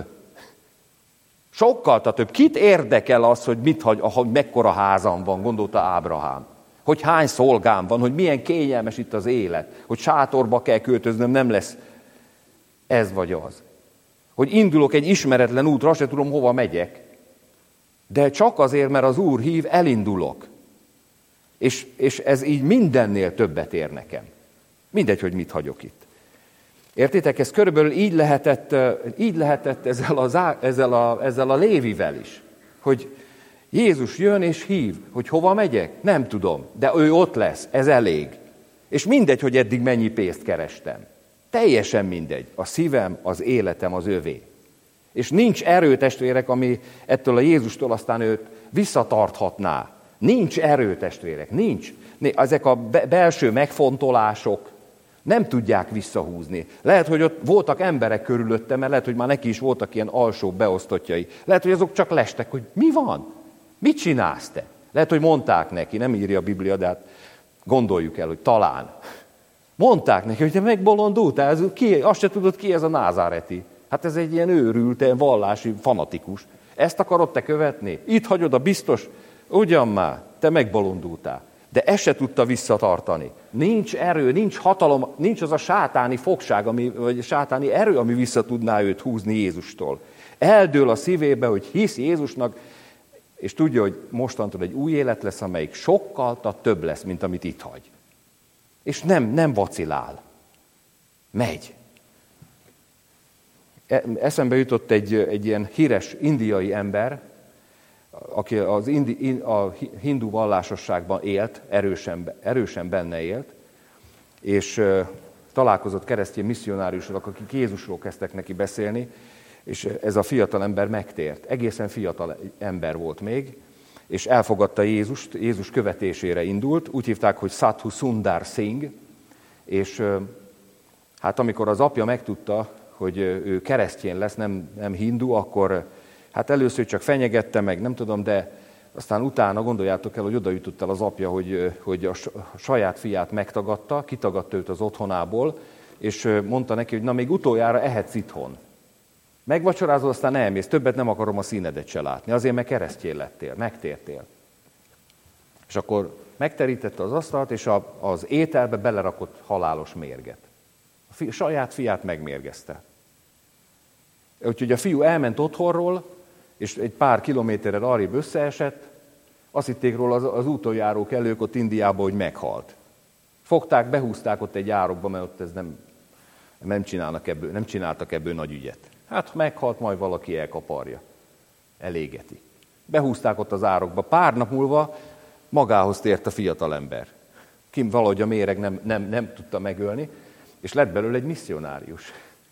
Sokkal több. Kit érdekel az, hogy mit hagy, hogy mekkora házam van, gondolta Ábrahám. Hogy hány szolgám van, hogy milyen kényelmes itt az élet, hogy sátorba kell költöznöm, nem lesz ez vagy az. Hogy indulok egy ismeretlen útra, azt sem tudom, hova megyek. De csak azért, mert az Úr hív, elindulok. És, és ez így mindennél többet ér nekem. Mindegy, hogy mit hagyok itt. Értitek, ez körülbelül így lehetett, így lehetett ezzel, a, ezzel, a, ezzel a Lévivel is. Hogy Jézus jön és hív, hogy hova megyek? Nem tudom, de ő ott lesz, ez elég. És mindegy, hogy eddig mennyi pénzt kerestem. Teljesen mindegy. A szívem, az életem az övé. És nincs erő, testvérek, ami ettől a Jézustól aztán őt visszatarthatná. Nincs erő, testvérek, nincs. Ezek a belső megfontolások nem tudják visszahúzni. Lehet, hogy ott voltak emberek körülöttem, mert lehet, hogy már neki is voltak ilyen alsó beosztottjai. Lehet, hogy azok csak lestek, hogy mi van? Mit csinálsz te? Lehet, hogy mondták neki, nem írja a Biblia, de hát gondoljuk el, hogy talán. Mondták neki, hogy te megbolondultál, ez ki, azt se tudod, ki ez a názáreti. Hát ez egy ilyen őrült, ilyen vallási fanatikus. Ezt akarod te követni? Itt hagyod a biztos, ugyan már, te megbolondultál. De ezt se tudta visszatartani. Nincs erő, nincs hatalom, nincs az a sátáni fogság, ami, vagy sátáni erő, ami vissza tudná őt húzni Jézustól. Eldől a szívébe, hogy hisz Jézusnak, és tudja, hogy mostantól egy új élet lesz, amelyik sokkal több lesz, mint amit itt hagy. És nem, nem vacilál. Megy. Eszembe jutott egy, egy ilyen híres indiai ember, aki az indi, a hindu vallásosságban élt, erősen, erősen benne élt, és találkozott keresztény misszionáriusok, akik Jézusról kezdtek neki beszélni, és ez a fiatal ember megtért. Egészen fiatal ember volt még, és elfogadta Jézust, Jézus követésére indult, úgy hívták, hogy Sadhu Sundar Singh, és hát amikor az apja megtudta, hogy ő keresztény lesz, nem, nem hindu, akkor hát először csak fenyegette meg, nem tudom, de aztán utána gondoljátok el, hogy oda jutott el az apja, hogy, hogy a saját fiát megtagadta, kitagadta őt az otthonából, és mondta neki, hogy na még utoljára ehetsz itthon. Megvacsorázol, aztán elmész, többet nem akarom a színedet se látni, azért mert keresztény lettél, megtértél. És akkor megterítette az asztalt, és a, az ételbe belerakott halálos mérget. A fi, saját fiát megmérgezte. Úgyhogy a fiú elment otthonról, és egy pár kilométerrel arrébb összeesett, azt hitték róla az, az útonjárók elők ott Indiában, hogy meghalt. Fogták, behúzták ott egy árokba, mert ott ez nem, nem, csinálnak ebből, nem csináltak ebből nagy ügyet. Hát meghalt, majd valaki elkaparja, elégeti. Behúzták ott az árokba. Pár nap múlva magához tért a fiatalember. Kim valahogy a méreg nem, nem, nem tudta megölni, és lett belőle egy misszionárius.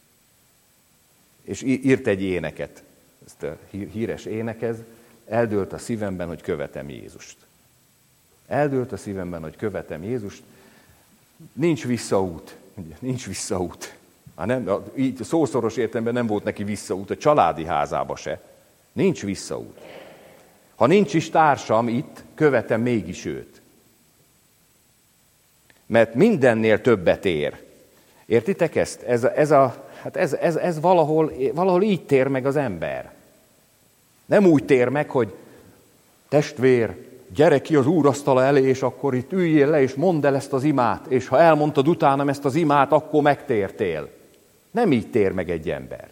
És írt egy éneket, ezt a híres énekez, eldőlt a szívemben, hogy követem Jézust. Eldőlt a szívemben, hogy követem Jézust. Nincs visszaút. Nincs visszaút. Már nem, így szószoros értelemben nem volt neki visszaút, a családi házába se. Nincs visszaút. Ha nincs is társam itt, követem mégis őt. Mert mindennél többet ér. Értitek ezt? Ez, ez, a, hát ez, ez, ez valahol, valahol így tér meg az ember. Nem úgy tér meg, hogy testvér, gyere ki az úrasztala elé, és akkor itt üljél le, és mondd el ezt az imát, és ha elmondtad utánam ezt az imát, akkor megtértél. Nem így tér meg egy ember.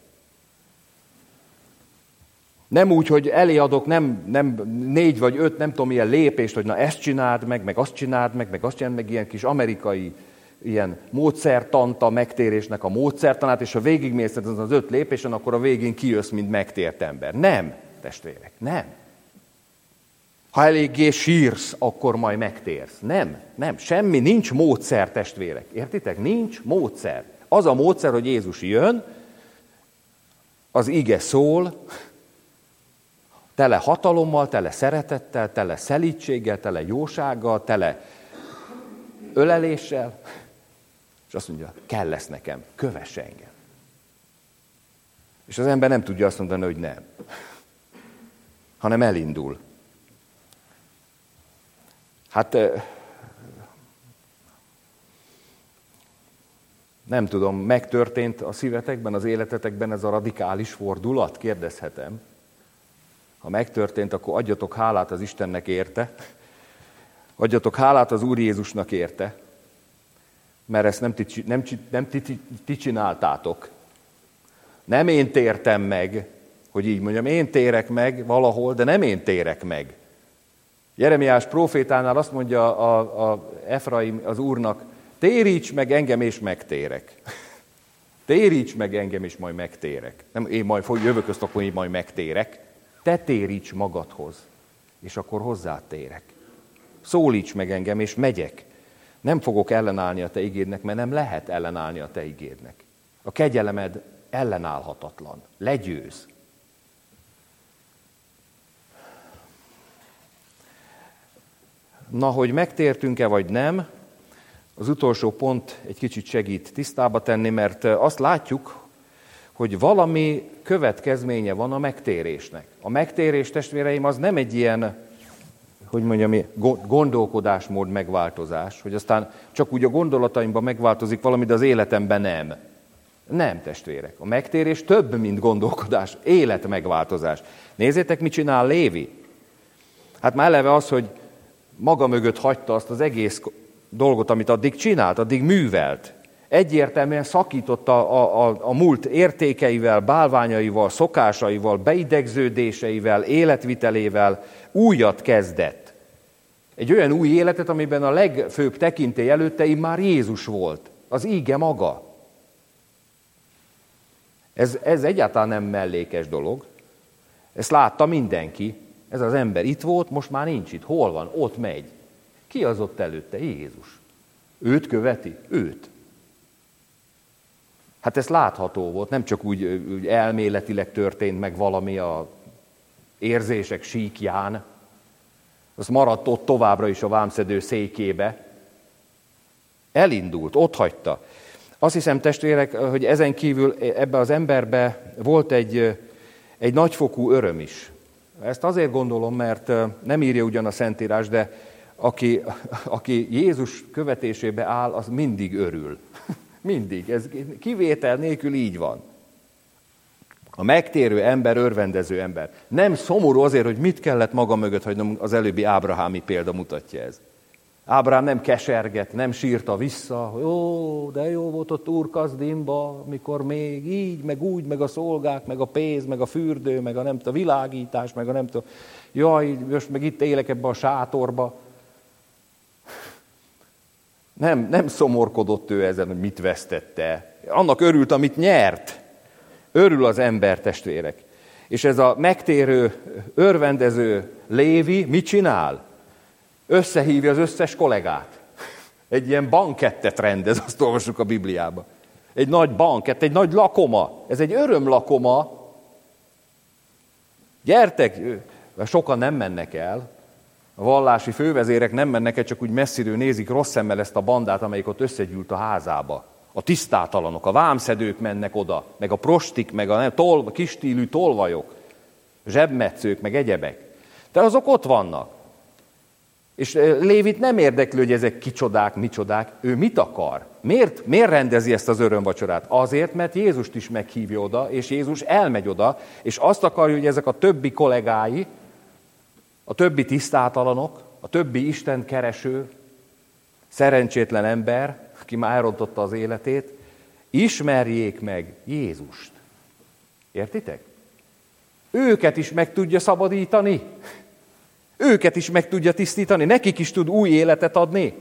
Nem úgy, hogy elé adok nem, nem négy vagy öt, nem tudom, ilyen lépést, hogy na ezt csináld meg, meg azt csináld meg, meg azt csináld meg, ilyen kis amerikai ilyen módszertant a megtérésnek a módszertanát, és ha végigmész az öt lépésen, akkor a végén kijössz, mint megtért ember. Nem, testvérek, nem. Ha eléggé sírsz, akkor majd megtérsz. Nem, nem, semmi, nincs módszer, testvérek. Értitek? Nincs módszer. Az a módszer, hogy Jézus jön, az ige szól, tele hatalommal, tele szeretettel, tele szelídséggel, tele jósággal, tele öleléssel, és azt mondja, kell lesz nekem, kövess engem. És az ember nem tudja azt mondani, hogy nem, hanem elindul. Hát nem tudom, megtörtént a szívetekben, az életetekben ez a radikális fordulat? Kérdezhetem. Ha megtörtént, akkor adjatok hálát az Istennek érte, adjatok hálát az Úr Jézusnak érte, mert ezt nem ti, nem, nem ti, ti, ti csináltátok. Nem én tértem meg, hogy így mondjam, én térek meg valahol, de nem én térek meg. Jeremiás prófétánál azt mondja a, a Efraim az Úrnak, téríts meg engem, és megtérek. Téríts meg engem, és majd megtérek. Nem én majd jövök azt, akkor én majd megtérek. Te téríts magadhoz, és akkor hozzátérek. Szólíts meg engem, és megyek. Nem fogok ellenállni a te igédnek, mert nem lehet ellenállni a te igédnek. A kegyelemed ellenállhatatlan. Legyőz. Na, hogy megtértünk-e vagy nem, az utolsó pont egy kicsit segít tisztába tenni, mert azt látjuk, hogy valami következménye van a megtérésnek. A megtérés, testvéreim, az nem egy ilyen, hogy mondjam, gondolkodásmód megváltozás, hogy aztán csak úgy a gondolataimban megváltozik valami, de az életemben nem. Nem, testvérek. A megtérés több, mint gondolkodás, életmegváltozás. Nézzétek, mit csinál Lévi. Hát már eleve az, hogy maga mögött hagyta azt az egész dolgot, amit addig csinált, addig művelt. Egyértelműen szakította a, a, a múlt értékeivel, bálványaival, szokásaival, beidegződéseivel, életvitelével, újat kezdett. Egy olyan új életet, amiben a legfőbb tekintély előtte már Jézus volt, az íge maga. Ez, ez egyáltalán nem mellékes dolog. Ezt látta mindenki. Ez az ember itt volt, most már nincs itt. Hol van? Ott megy. Ki az ott előtte? Jézus. Őt követi? Őt. Hát ez látható volt, nem csak úgy, úgy elméletileg történt meg valami a érzések síkján, az maradt ott továbbra is a vámszedő székébe. Elindult, ott hagyta. Azt hiszem, testvérek, hogy ezen kívül ebbe az emberbe volt egy, egy nagyfokú öröm is. Ezt azért gondolom, mert nem írja ugyan a Szentírás, de aki, aki Jézus követésébe áll, az mindig örül. Mindig. Ez kivétel nélkül így van. A megtérő ember, örvendező ember. Nem szomorú azért, hogy mit kellett maga mögött hagynom, az előbbi ábrahámi példa mutatja ez. Ábrahám nem keserget, nem sírta vissza, jó, de jó volt ott Úr Kasdimba, mikor még így, meg úgy, meg a szolgák, meg a pénz, meg a fürdő, meg a nem tudom, a világítás, meg a nem tudom, jaj, most meg itt élek ebbe a sátorba. Nem, nem szomorkodott ő ezen, hogy mit vesztette. Annak örült, amit nyert. Örül az ember, testvérek. És ez a megtérő, örvendező Lévi mit csinál? Összehívja az összes kollégát. Egy ilyen bankettet rendez, azt olvassuk a Bibliában. Egy nagy bankett, egy nagy lakoma. Ez egy örömlakoma. Gyertek, sokan nem mennek el. A vallási fővezérek nem mennek el, csak úgy messziről nézik rossz szemmel ezt a bandát, amelyik ott összegyűlt a házába. A tisztátalanok, a vámszedők mennek oda, meg a prostik, meg a tol, kis stílű tolvajok, zsebmetszők, meg egyebek. De azok ott vannak. És Lévit nem érdekli, hogy ezek kicsodák, micsodák. Ő mit akar? Miért, miért rendezi ezt az örömvacsorát? Azért, mert Jézust is meghívja oda, és Jézus elmegy oda, és azt akarja, hogy ezek a többi kollégái, a többi tisztátalanok, a többi Istent kereső, szerencsétlen ember, aki már elrontotta az életét, ismerjék meg Jézust. Értitek? Őket is meg tudja szabadítani. Őket is meg tudja tisztítani. Nekik is tud új életet adni.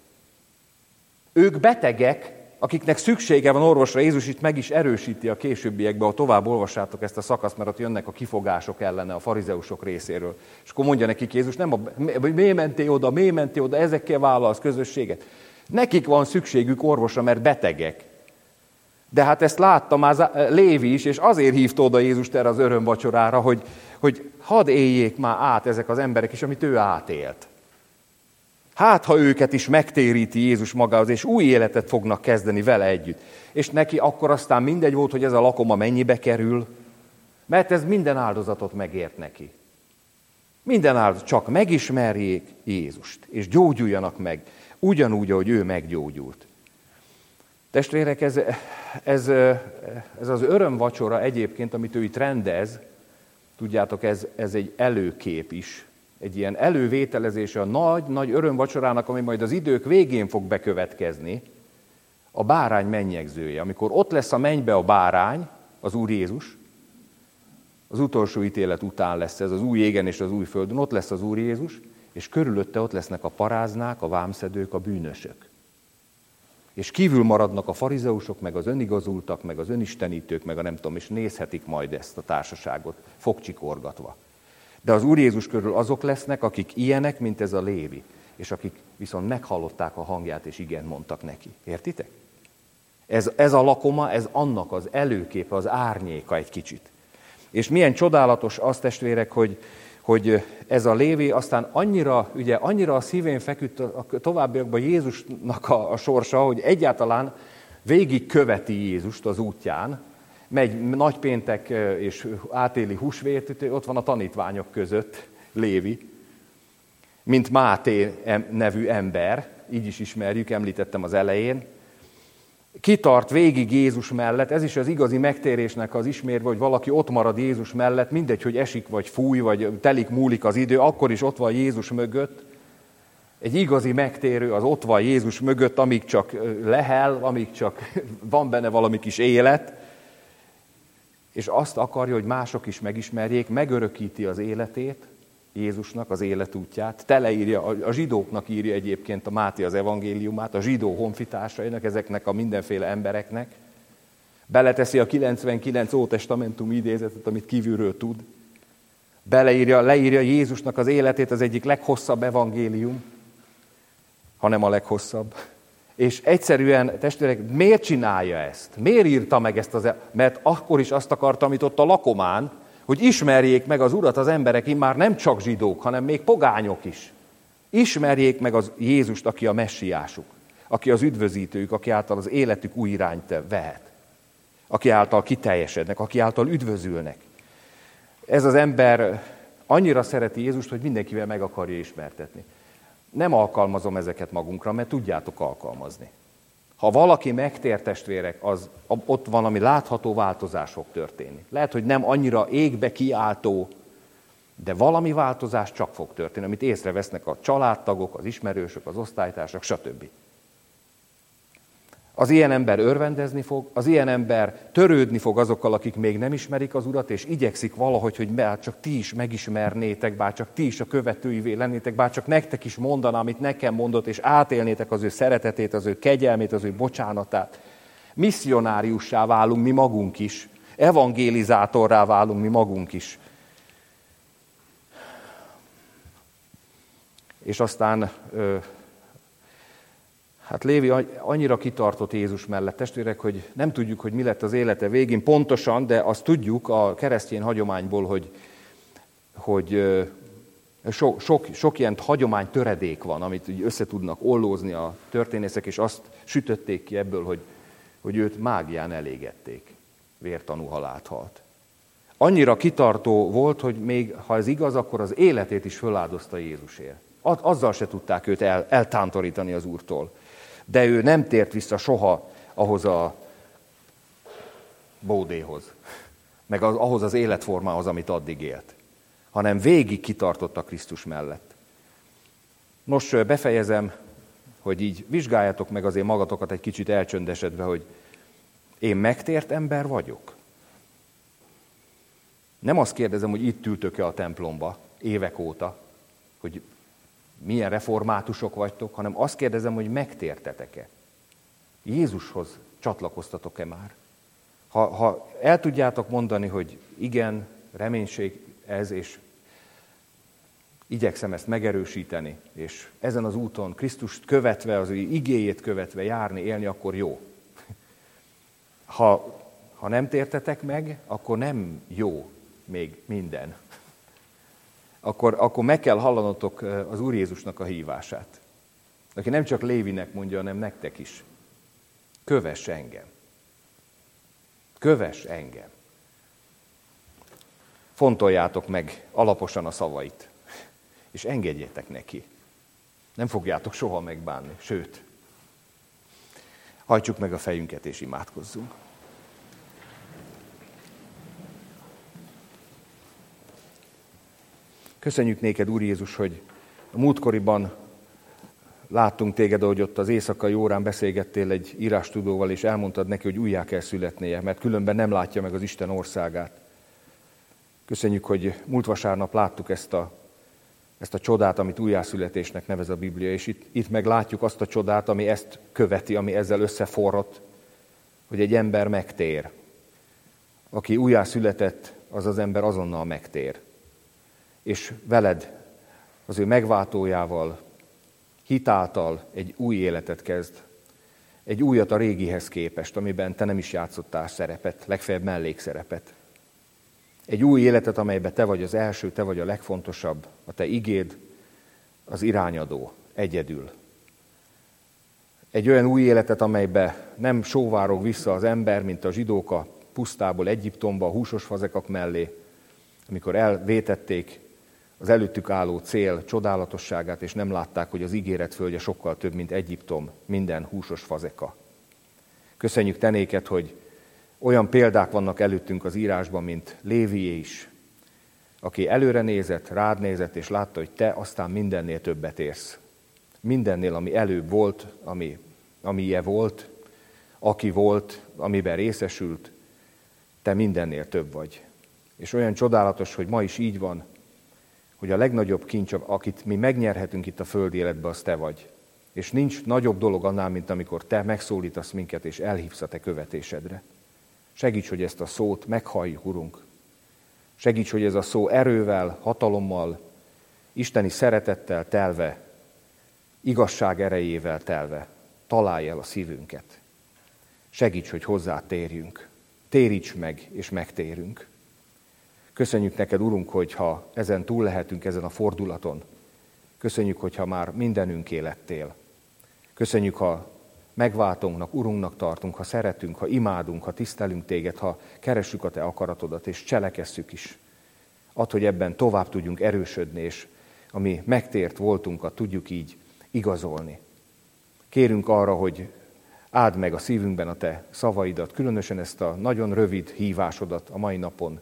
Ők betegek, akiknek szüksége van orvosra. Jézus itt meg is erősíti a későbbiekben, ha tovább olvassátok ezt a szakaszt, mert ott jönnek a kifogások ellene a farizeusok részéről. És akkor mondja nekik Jézus, nem a, miért mentél oda, miért mentél oda, ezekkel vállalsz közösséget. Nekik van szükségük orvosra, mert betegek. De hát ezt látta már Lévi is, és azért hívta oda Jézust erre az örömvacsorára, hogy, hogy hadd éljék már át ezek az emberek is, amit ő átélt. Hát, ha őket is megtéríti Jézus magához, és új életet fognak kezdeni vele együtt. És neki akkor aztán mindegy volt, hogy ez a lakoma mennyibe kerül, mert ez minden áldozatot megért neki. Minden áldozat, csak megismerjék Jézust, és gyógyuljanak meg, ugyanúgy, ahogy ő meggyógyult. Testvérek, ez, ez, ez az örömvacsora egyébként, amit ő itt rendez, tudjátok, ez, ez egy előkép is, egy ilyen elővételezése a nagy-nagy örömvacsorának, ami majd az idők végén fog bekövetkezni, a bárány mennyegzője. Amikor ott lesz a mennybe a bárány, az Úr Jézus, az utolsó ítélet után lesz ez, az új égen és az új földön, ott lesz az Úr Jézus, és körülötte ott lesznek a paráznák, a vámszedők, a bűnösök. És kívül maradnak a farizeusok, meg az önigazultak, meg az önistenítők, meg a nem tudom, és nézhetik majd ezt a társaságot, fogcsikorgatva. De az Úr Jézus körül azok lesznek, akik ilyenek, mint ez a Lévi, és akik viszont meghallották a hangját, és igen mondtak neki. Értitek? Ez, ez a lakoma, ez annak az előképe, az árnyéka egy kicsit. És milyen csodálatos az, testvérek, hogy, hogy ez a Lévi aztán annyira, ugye, annyira a szívén feküdt a továbbiakban Jézusnak a, a sorsa, hogy egyáltalán végig követi Jézust az útján, megy nagypéntek és átéli húsvét, ott van a tanítványok között Lévi, mint Máté nevű ember, így is ismerjük, említettem az elején. Kitart végig Jézus mellett, ez is az igazi megtérésnek az ismérve, hogy valaki ott marad Jézus mellett, mindegy, hogy esik, vagy fúj, vagy telik, múlik az idő, akkor is ott van Jézus mögött. Egy igazi megtérő az ott van Jézus mögött, amíg csak lehel, amíg csak van benne valami kis élet, és azt akarja, hogy mások is megismerjék, megörökíti az életét, Jézusnak az életútját, teleírja, a zsidóknak írja egyébként a Máté az evangéliumát, a zsidó honfitársainak, ezeknek a mindenféle embereknek, beleteszi a kilencvenkilenc ótestamentum idézetet, amit kívülről tud, beleírja, leírja Jézusnak az életét, az egyik leghosszabb evangélium, hanem a leghosszabb. És egyszerűen, testvérek, miért csinálja ezt? Miért írta meg ezt? Az, mert akkor is azt akarta, amit ott a lakomán, hogy ismerjék meg az Urat az emberek, immár nem csak zsidók, hanem még pogányok is. Ismerjék meg az Jézust, aki a messiásuk, aki az üdvözítőjük, aki által az életük új irányt vehet, aki által kiteljesednek, aki által üdvözülnek. Ez az ember annyira szereti Jézust, hogy mindenkivel meg akarja ismertetni. Nem alkalmazom ezeket magunkra, mert tudjátok alkalmazni. Ha valaki megtér, testvérek, az, ott van, ami látható változás fog történni. Lehet, hogy nem annyira égbe kiáltó, de valami változás csak fog történni, amit észrevesznek a családtagok, az ismerősök, az osztálytársak, stb. Az ilyen ember örvendezni fog, az ilyen ember törődni fog azokkal, akik még nem ismerik az Urat, és igyekszik valahogy, hogy bár csak ti is megismernétek, bár csak ti is a követőivé lennétek, bár csak nektek is mondaná, amit nekem mondott, és átélnétek az ő szeretetét, az ő kegyelmét, az ő bocsánatát. Misszionáriussá válunk mi magunk is, evangélizátorrá válunk mi magunk is. És aztán... Ö, Hát Lévi annyira kitartott Jézus mellett, testvérek, hogy nem tudjuk, hogy mi lett az élete végén pontosan, de azt tudjuk a keresztény hagyományból, hogy, hogy sok, sok, sok ilyen hagyomány töredék van, amit össze tudnak ollózni a történészek, és azt sütötték ki ebből, hogy, hogy őt mágián elégették, vértanú halált halt. Annyira kitartó volt, hogy még ha ez igaz, akkor az életét is föláldozta Jézusért. Azzal se tudták őt el, eltántorítani az Úrtól. De ő nem tért vissza soha ahhoz a bódéhoz, meg az, ahhoz az életformához, amit addig élt, hanem végig kitartott a Krisztus mellett. Nos, befejezem, hogy így vizsgáljátok meg azért magatokat egy kicsit elcsöndesedve, hogy én megtért ember vagyok. Nem azt kérdezem, hogy itt ültök-e a templomba évek óta, hogy milyen reformátusok vagytok, hanem azt kérdezem, hogy megtértetek-e? Jézushoz csatlakoztatok-e már? Ha, ha el tudjátok mondani, hogy igen, reménység ez, és igyekszem ezt megerősíteni, és ezen az úton Krisztust követve, az ő igéjét követve járni, élni, akkor jó. Ha, ha nem tértetek meg, akkor nem jó még minden. Akkor, akkor meg kell hallanotok az Úr Jézusnak a hívását. Aki nem csak Lévinek mondja, hanem nektek is. Kövess engem. Kövess engem. Fontoljátok meg alaposan a szavait, és engedjetek neki. Nem fogjátok soha megbánni, sőt. Hajtsuk meg a fejünket, és imádkozzunk. Köszönjük néked, Úr Jézus, hogy a múltkoriban láttunk téged, ahogy ott az éjszakai órán beszélgettél egy írástudóval, és elmondtad neki, hogy újjá kell születnie, mert különben nem látja meg az Isten országát. Köszönjük, hogy múlt vasárnap láttuk ezt a, ezt a csodát, amit újjászületésnek nevez a Biblia, és itt, itt meg látjuk azt a csodát, ami ezt követi, ami ezzel összeforrott, hogy egy ember megtér. Aki újjászületett, az az ember azonnal megtér. És veled, az ő megváltójával, hitáltal egy új életet kezd. Egy újat a régihez képest, amiben te nem is játszottál szerepet, legfeljebb mellékszerepet. Egy új életet, amelyben te vagy az első, te vagy a legfontosabb, a te igéd, az irányadó, egyedül. Egy olyan új életet, amelyben nem sóvárog vissza az ember, mint a zsidók a pusztából Egyiptomba, a húsos fazekak mellé, amikor elvétették az előttük álló cél csodálatosságát, és nem látták, hogy az ígéret földje sokkal több, mint Egyiptom, minden húsos fazeka. Köszönjük te néked, hogy olyan példák vannak előttünk az írásban, mint Lévié is, aki előre nézett, rád nézett, és látta, hogy te aztán mindennél többet érsz. Mindennél, ami előbb volt, ami, amilyen volt, aki volt, amiben részesült, te mindennél több vagy. És olyan csodálatos, hogy ma is így van, hogy a legnagyobb kincs, akit mi megnyerhetünk itt a földi életbe, az te vagy. És nincs nagyobb dolog annál, mint amikor te megszólítasz minket, és elhívsz a te követésedre. Segíts, hogy ezt a szót meghalljuk, Urunk. Segíts, hogy ez a szó erővel, hatalommal, isteni szeretettel telve, igazság erejével telve találj el a szívünket. Segíts, hogy hozzá térjünk. Téríts meg, és megtérünk. Köszönjük neked, Urunk, hogyha ezen túl lehetünk, ezen a fordulaton. Köszönjük, hogyha már mindenünk élettél. Köszönjük, ha megváltónknak, Urunknak tartunk, ha szeretünk, ha imádunk, ha tisztelünk téged, ha keressük a te akaratodat, és cselekesszük is. Add, hogy ebben tovább tudjunk erősödni, és ami megtért voltunkat tudjuk így igazolni. Kérünk arra, hogy áld meg a szívünkben a te szavaidat, különösen ezt a nagyon rövid hívásodat a mai napon.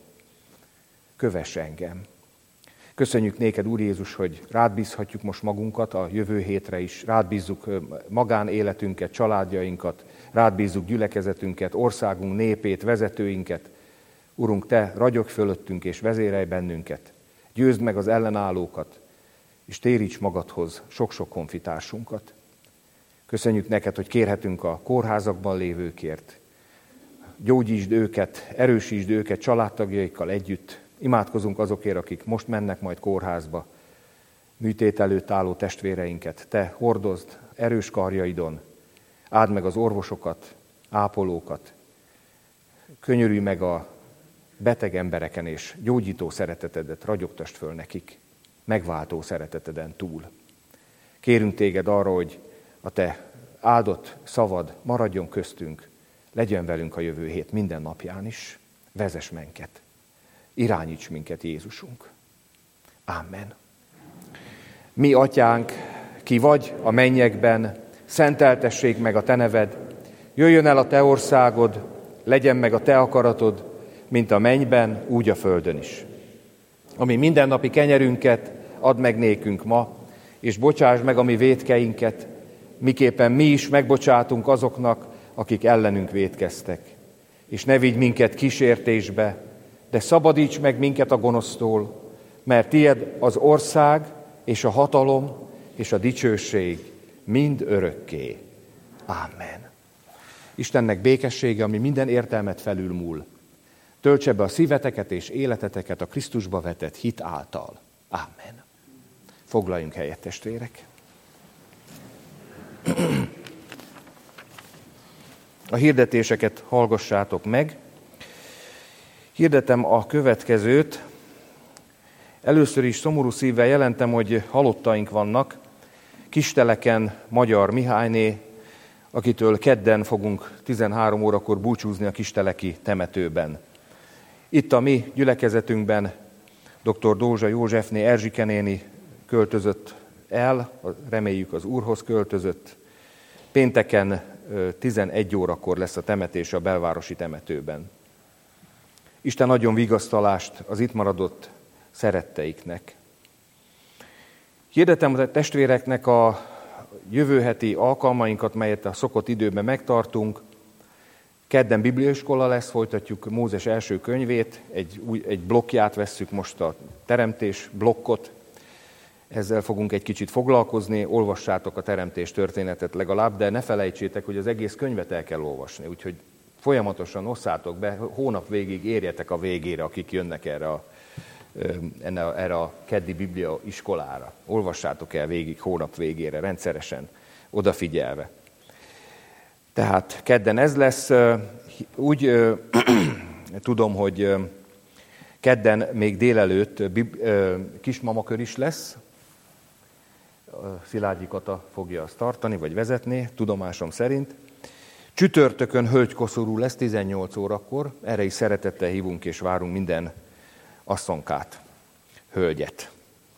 Kövess engem. Köszönjük néked, Úr Jézus, hogy rád bízhatjuk most magunkat a jövő hétre is, rád bízzuk magánéletünket, családjainkat, rád bízzuk gyülekezetünket, országunk népét, vezetőinket. Urunk, te ragyogj fölöttünk és vezérelj bennünket. Győzd meg az ellenállókat, és téríts magadhoz sok-sok honfitársunkat. Köszönjük neked, hogy kérhetünk a kórházakban lévőkért. Gyógyítsd őket, erősítsd őket családtagjaikkal együtt. Imádkozunk azokért, akik most mennek majd kórházba. Műtét előtt álló testvéreinket, te hordozd erős karjaidon, Áld meg az orvosokat, ápolókat, könyörülj meg a beteg embereken, és gyógyító szeretetedet ragyogtasd föl nekik, megváltó szereteteden túl. Kérünk téged arra, hogy a te áldott szavad maradjon köztünk, legyen velünk a jövő hét minden napján is, vezess minket, irányíts minket, Jézusunk. Amen. Mi, atyánk, ki vagy a mennyekben, szenteltessék meg a te neved, jöjjön el a te országod, legyen meg a te akaratod, mint a mennyben, úgy a földön is. Ami mindennapi kenyerünket add meg nékünk ma, és bocsásd meg a mi vétkeinket, miképpen mi is megbocsátunk azoknak, akik ellenünk vétkeztek. És ne vigy minket kísértésbe, de szabadíts meg minket a gonosztól, mert tied az ország, és a hatalom, és a dicsőség mind örökké. Ámen. Istennek békessége, ami minden értelmet felülmúl, töltse be a szíveteket és életeteket a Krisztusba vetett hit által. Ámen. Foglaljunk helyet, testvérek. A hirdetéseket hallgassátok meg. Hirdetem a következőt. Először is szomorú szívvel jelentem, hogy halottaink vannak. Kisteleken Magyar Mihályné, akitől kedden fogunk tizenhárom órakor búcsúzni a kisteleki temetőben. Itt a mi gyülekezetünkben dr. Dózsa Józsefné Erzsike néni költözött el, reméljük az Úrhoz költözött. Pénteken tizenegy órakor lesz a temetés a belvárosi temetőben. Isten adjon vigasztalást az itt maradott szeretteiknek. Hirdetem a testvéreknek a jövő heti alkalmainkat, melyet a szokott időben megtartunk. Kedden bibliaiskola lesz, folytatjuk Mózes első könyvét, egy, új, egy blokkját vesszük most, a teremtés blokkot. Ezzel fogunk egy kicsit foglalkozni, olvassátok a teremtés történetet legalább, de ne felejtsétek, hogy az egész könyvet el kell olvasni, úgyhogy folyamatosan osszátok be, hónap végig érjetek a végére, akik jönnek erre a, erre a keddi biblia iskolára. Olvassátok el végig hónap végére, rendszeresen, odafigyelve. Tehát kedden ez lesz, úgy tudom, hogy kedden még délelőtt kismamakör is lesz, Szilágyi Kata fogja azt tartani, vagy vezetni, tudomásom szerint. Csütörtökön hölgykoszorú lesz tizennyolc órakor, erre is szeretettel hívunk és várunk minden asszonkát, hölgyet.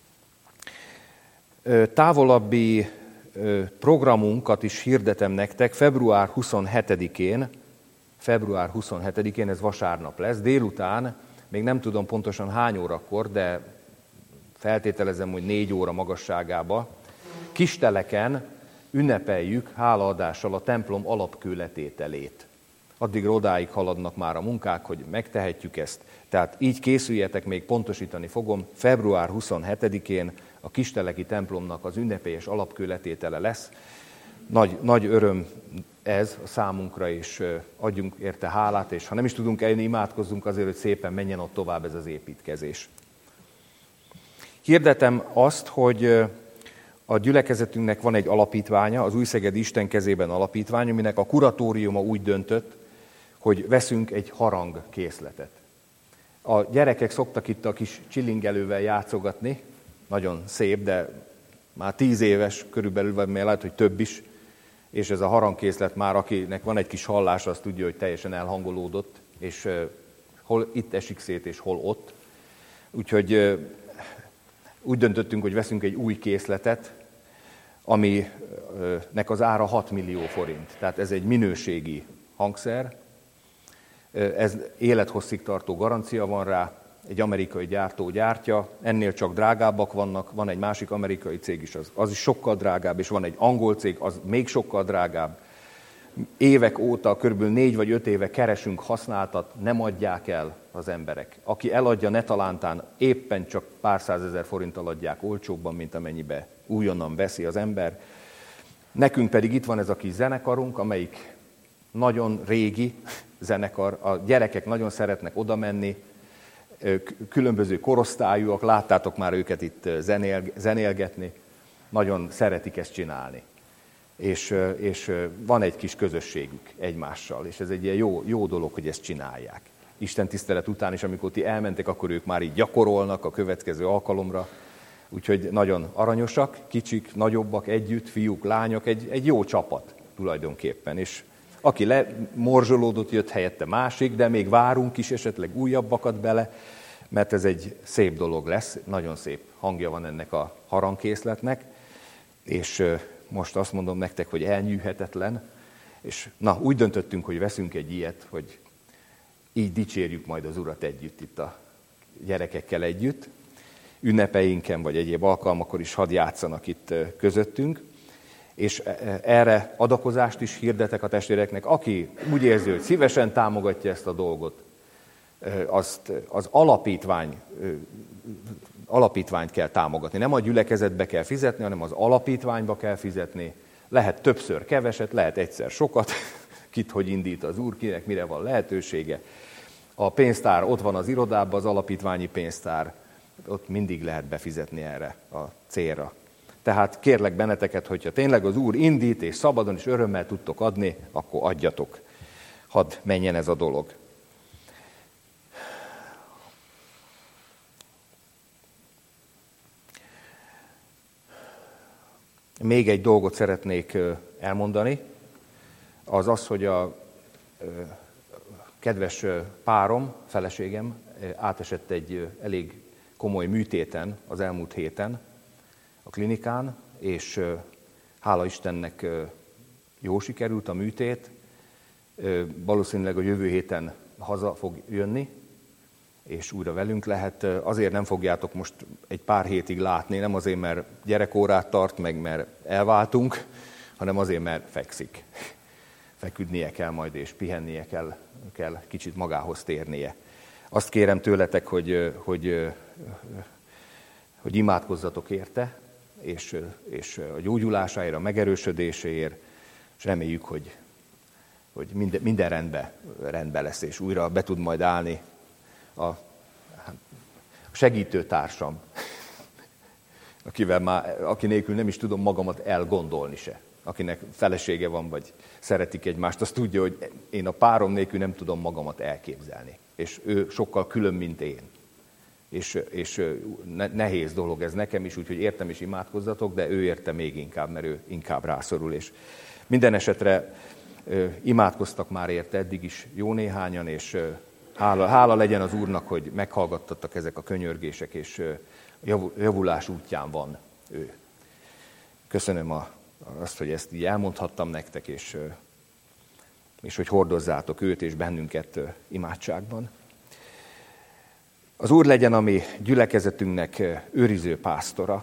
Távolabbi programunkat is hirdetem nektek, február huszonhetedikén, február huszonhetedikén, ez vasárnap lesz, délután, még nem tudom pontosan hány órakor, de feltételezem, hogy négy óra magasságába, Kisteleken ünnepeljük hálaadással a templom alapkőletételét. Addigra odáig haladnak már a munkák, hogy megtehetjük ezt. Tehát így készüljetek, még pontosítani fogom, február huszonhetedikén a kisteleki templomnak az ünnepélyes alapkőletétele lesz. Nagy, nagy öröm ez a számunkra, és adjunk érte hálát, és ha nem is tudunk eljönni, imádkozzunk azért, hogy szépen menjen ott tovább ez az építkezés. Hirdetem azt, hogy a gyülekezetünknek van egy alapítványa, az Újszegedi Isten kezében alapítvány, aminek a kuratóriuma úgy döntött, hogy veszünk egy harangkészletet. A gyerekek szoktak itt a kis csilingelővel játszogatni, nagyon szép, de már tíz éves körülbelül, vagy még lehet, hogy több is, és ez a harangkészlet már, akinek van egy kis hallása, az tudja, hogy teljesen elhangolódott, és hol itt esik szét, és hol ott. Úgyhogy úgy döntöttünk, hogy veszünk egy új készletet, aminek az ára hat millió forint. Tehát ez egy minőségi hangszer, ez élethosszig tartó garancia van rá, egy amerikai gyártó gyártja, ennél csak drágábbak vannak, van egy másik amerikai cég is, az, az is sokkal drágább, és van egy angol cég, az még sokkal drágább. Évek óta, körülbelül négy vagy öt éve keresünk használtat, nem adják el az emberek. Aki eladja, ne talántán éppen csak pár százezer forinttal adják olcsóbban, mint amennyibe újonnan veszi az ember. Nekünk pedig itt van ez a kis zenekarunk, amelyik nagyon régi zenekar, a gyerekek nagyon szeretnek oda menni, különböző korosztályúak, láttátok már őket itt zenél, zenélgetni, nagyon szeretik ezt csinálni. és, és van egy kis közösségük egymással, és ez egy ilyen jó, jó dolog, hogy ezt csinálják. Isten tisztelet után is, amikor ti elmentek, akkor ők már így gyakorolnak a következő alkalomra, úgyhogy nagyon aranyosak, kicsik, nagyobbak együtt, fiúk, lányok, egy, egy jó csapat tulajdonképpen, és aki lemorzsolódott, jött helyette másik, de még várunk is esetleg újabbakat bele, mert ez egy szép dolog lesz, nagyon szép hangja van ennek a harangkészletnek, és most azt mondom nektek, hogy elnyűhetetlen, és na, úgy döntöttünk, hogy veszünk egy ilyet, hogy így dicsérjük majd az Urat együtt, itt a gyerekekkel együtt, ünnepeinken vagy egyéb alkalmakor is hadd játszanak itt közöttünk, és erre adakozást is hirdetek a testvéreknek, aki úgy érzi, hogy szívesen támogatja ezt a dolgot, azt az alapítvány, alapítványt kell támogatni. Nem a gyülekezetbe kell fizetni, hanem az alapítványba kell fizetni. Lehet többször keveset, lehet egyszer sokat, kit hogy indít az Úr, kinek mire van lehetősége. A pénztár ott van az irodában, az alapítványi pénztár, ott mindig lehet befizetni erre a célra. Tehát kérlek benneteket, hogyha tényleg az Úr indít, és szabadon és örömmel tudtok adni, akkor adjatok. Hadd menjen ez a dolog. Még egy dolgot szeretnék elmondani, az az, hogy a kedves párom, feleségem átesett egy elég komoly műtéten az elmúlt héten a klinikán, és hála Istennek jól sikerült a műtét, valószínűleg a jövő héten haza fog jönni, és újra velünk lehet. Azért nem fogjátok most egy pár hétig látni, nem azért, mert gyerekórát tart, meg mert elváltunk, hanem azért, mert fekszik. Feküdnie kell majd, és pihennie kell, kell kicsit magához térnie. Azt kérem tőletek, hogy, hogy, hogy imádkozzatok érte, és, és a gyógyulásáért, a megerősödéséért, és reméljük, hogy, hogy minden, minden rendben, rendben lesz, és újra be tud majd állni a, a segítőtársam, akivel már, aki nélkül nem is tudom magamat elgondolni se. Akinek felesége van, vagy szeretik egymást, az tudja, hogy én a párom nélkül nem tudom magamat elképzelni. És ő sokkal külön, mint én. És, és nehéz dolog ez nekem is, úgyhogy értem és imádkozzatok, de ő érte még inkább, mert ő inkább rászorul. És minden esetre imádkoztak már érte eddig is jó néhányan, és hála, hála legyen az Úrnak, hogy meghallgattattak ezek a könyörgések, és javulás útján van ő. Köszönöm a, azt, hogy ezt így elmondhattam nektek, és, és hogy hordozzátok őt és bennünket imádságban. Az Úr legyen a mi gyülekezetünknek őriző pásztora.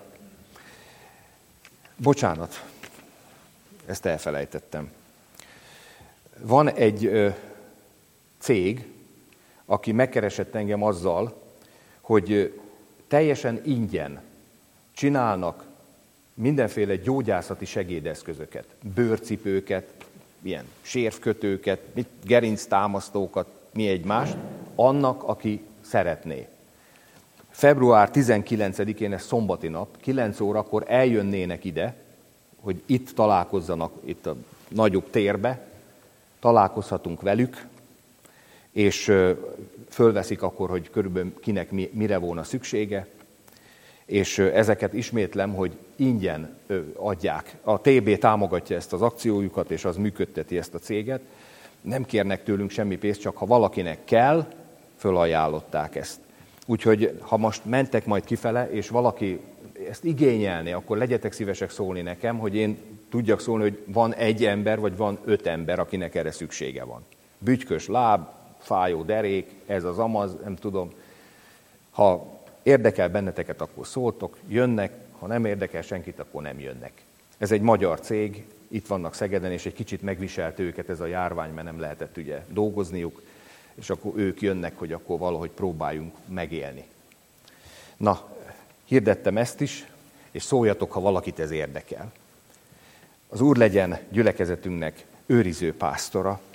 Bocsánat, ezt elfelejtettem. Van egy ö, cég, aki megkeresett engem azzal, hogy teljesen ingyen csinálnak mindenféle gyógyászati segédeszközöket, bőrcipőket, ilyen sérvkötőket, gerinctámasztókat, mi egymást, annak, aki szeretné. február tizenkilencedikén, ez szombati nap, kilenc órakor eljönnének ide, hogy itt találkozzanak, itt a nagyobb térbe, találkozhatunk velük, és fölveszik akkor, hogy körülbelül kinek mire volna szüksége, és ezeket ismétlem, hogy ingyen adják. A té bé támogatja ezt az akciójukat, és az működteti ezt a céget. Nem kérnek tőlünk semmi pénzt, csak ha valakinek kell, fölajánlották ezt. Úgyhogy ha most mentek majd kifele, és valaki ezt igényelni, akkor legyetek szívesek szólni nekem, hogy én tudjak szólni, hogy van egy ember, vagy van öt ember, akinek erre szüksége van. Bütykös láb, fájó derék, ez az amaz, nem tudom. Ha érdekel benneteket, akkor szóltok, jönnek, ha nem érdekel senkit, akkor nem jönnek. Ez egy magyar cég, itt vannak Szegeden, és egy kicsit megviselt őket ez a járvány, mert nem lehetett ugye dolgozniuk, és akkor ők jönnek, hogy akkor valahogy próbáljunk megélni. Na, hirdettem ezt is, és szóljatok, ha valakit ez érdekel. Az Úr legyen gyülekezetünknek őriző pásztora,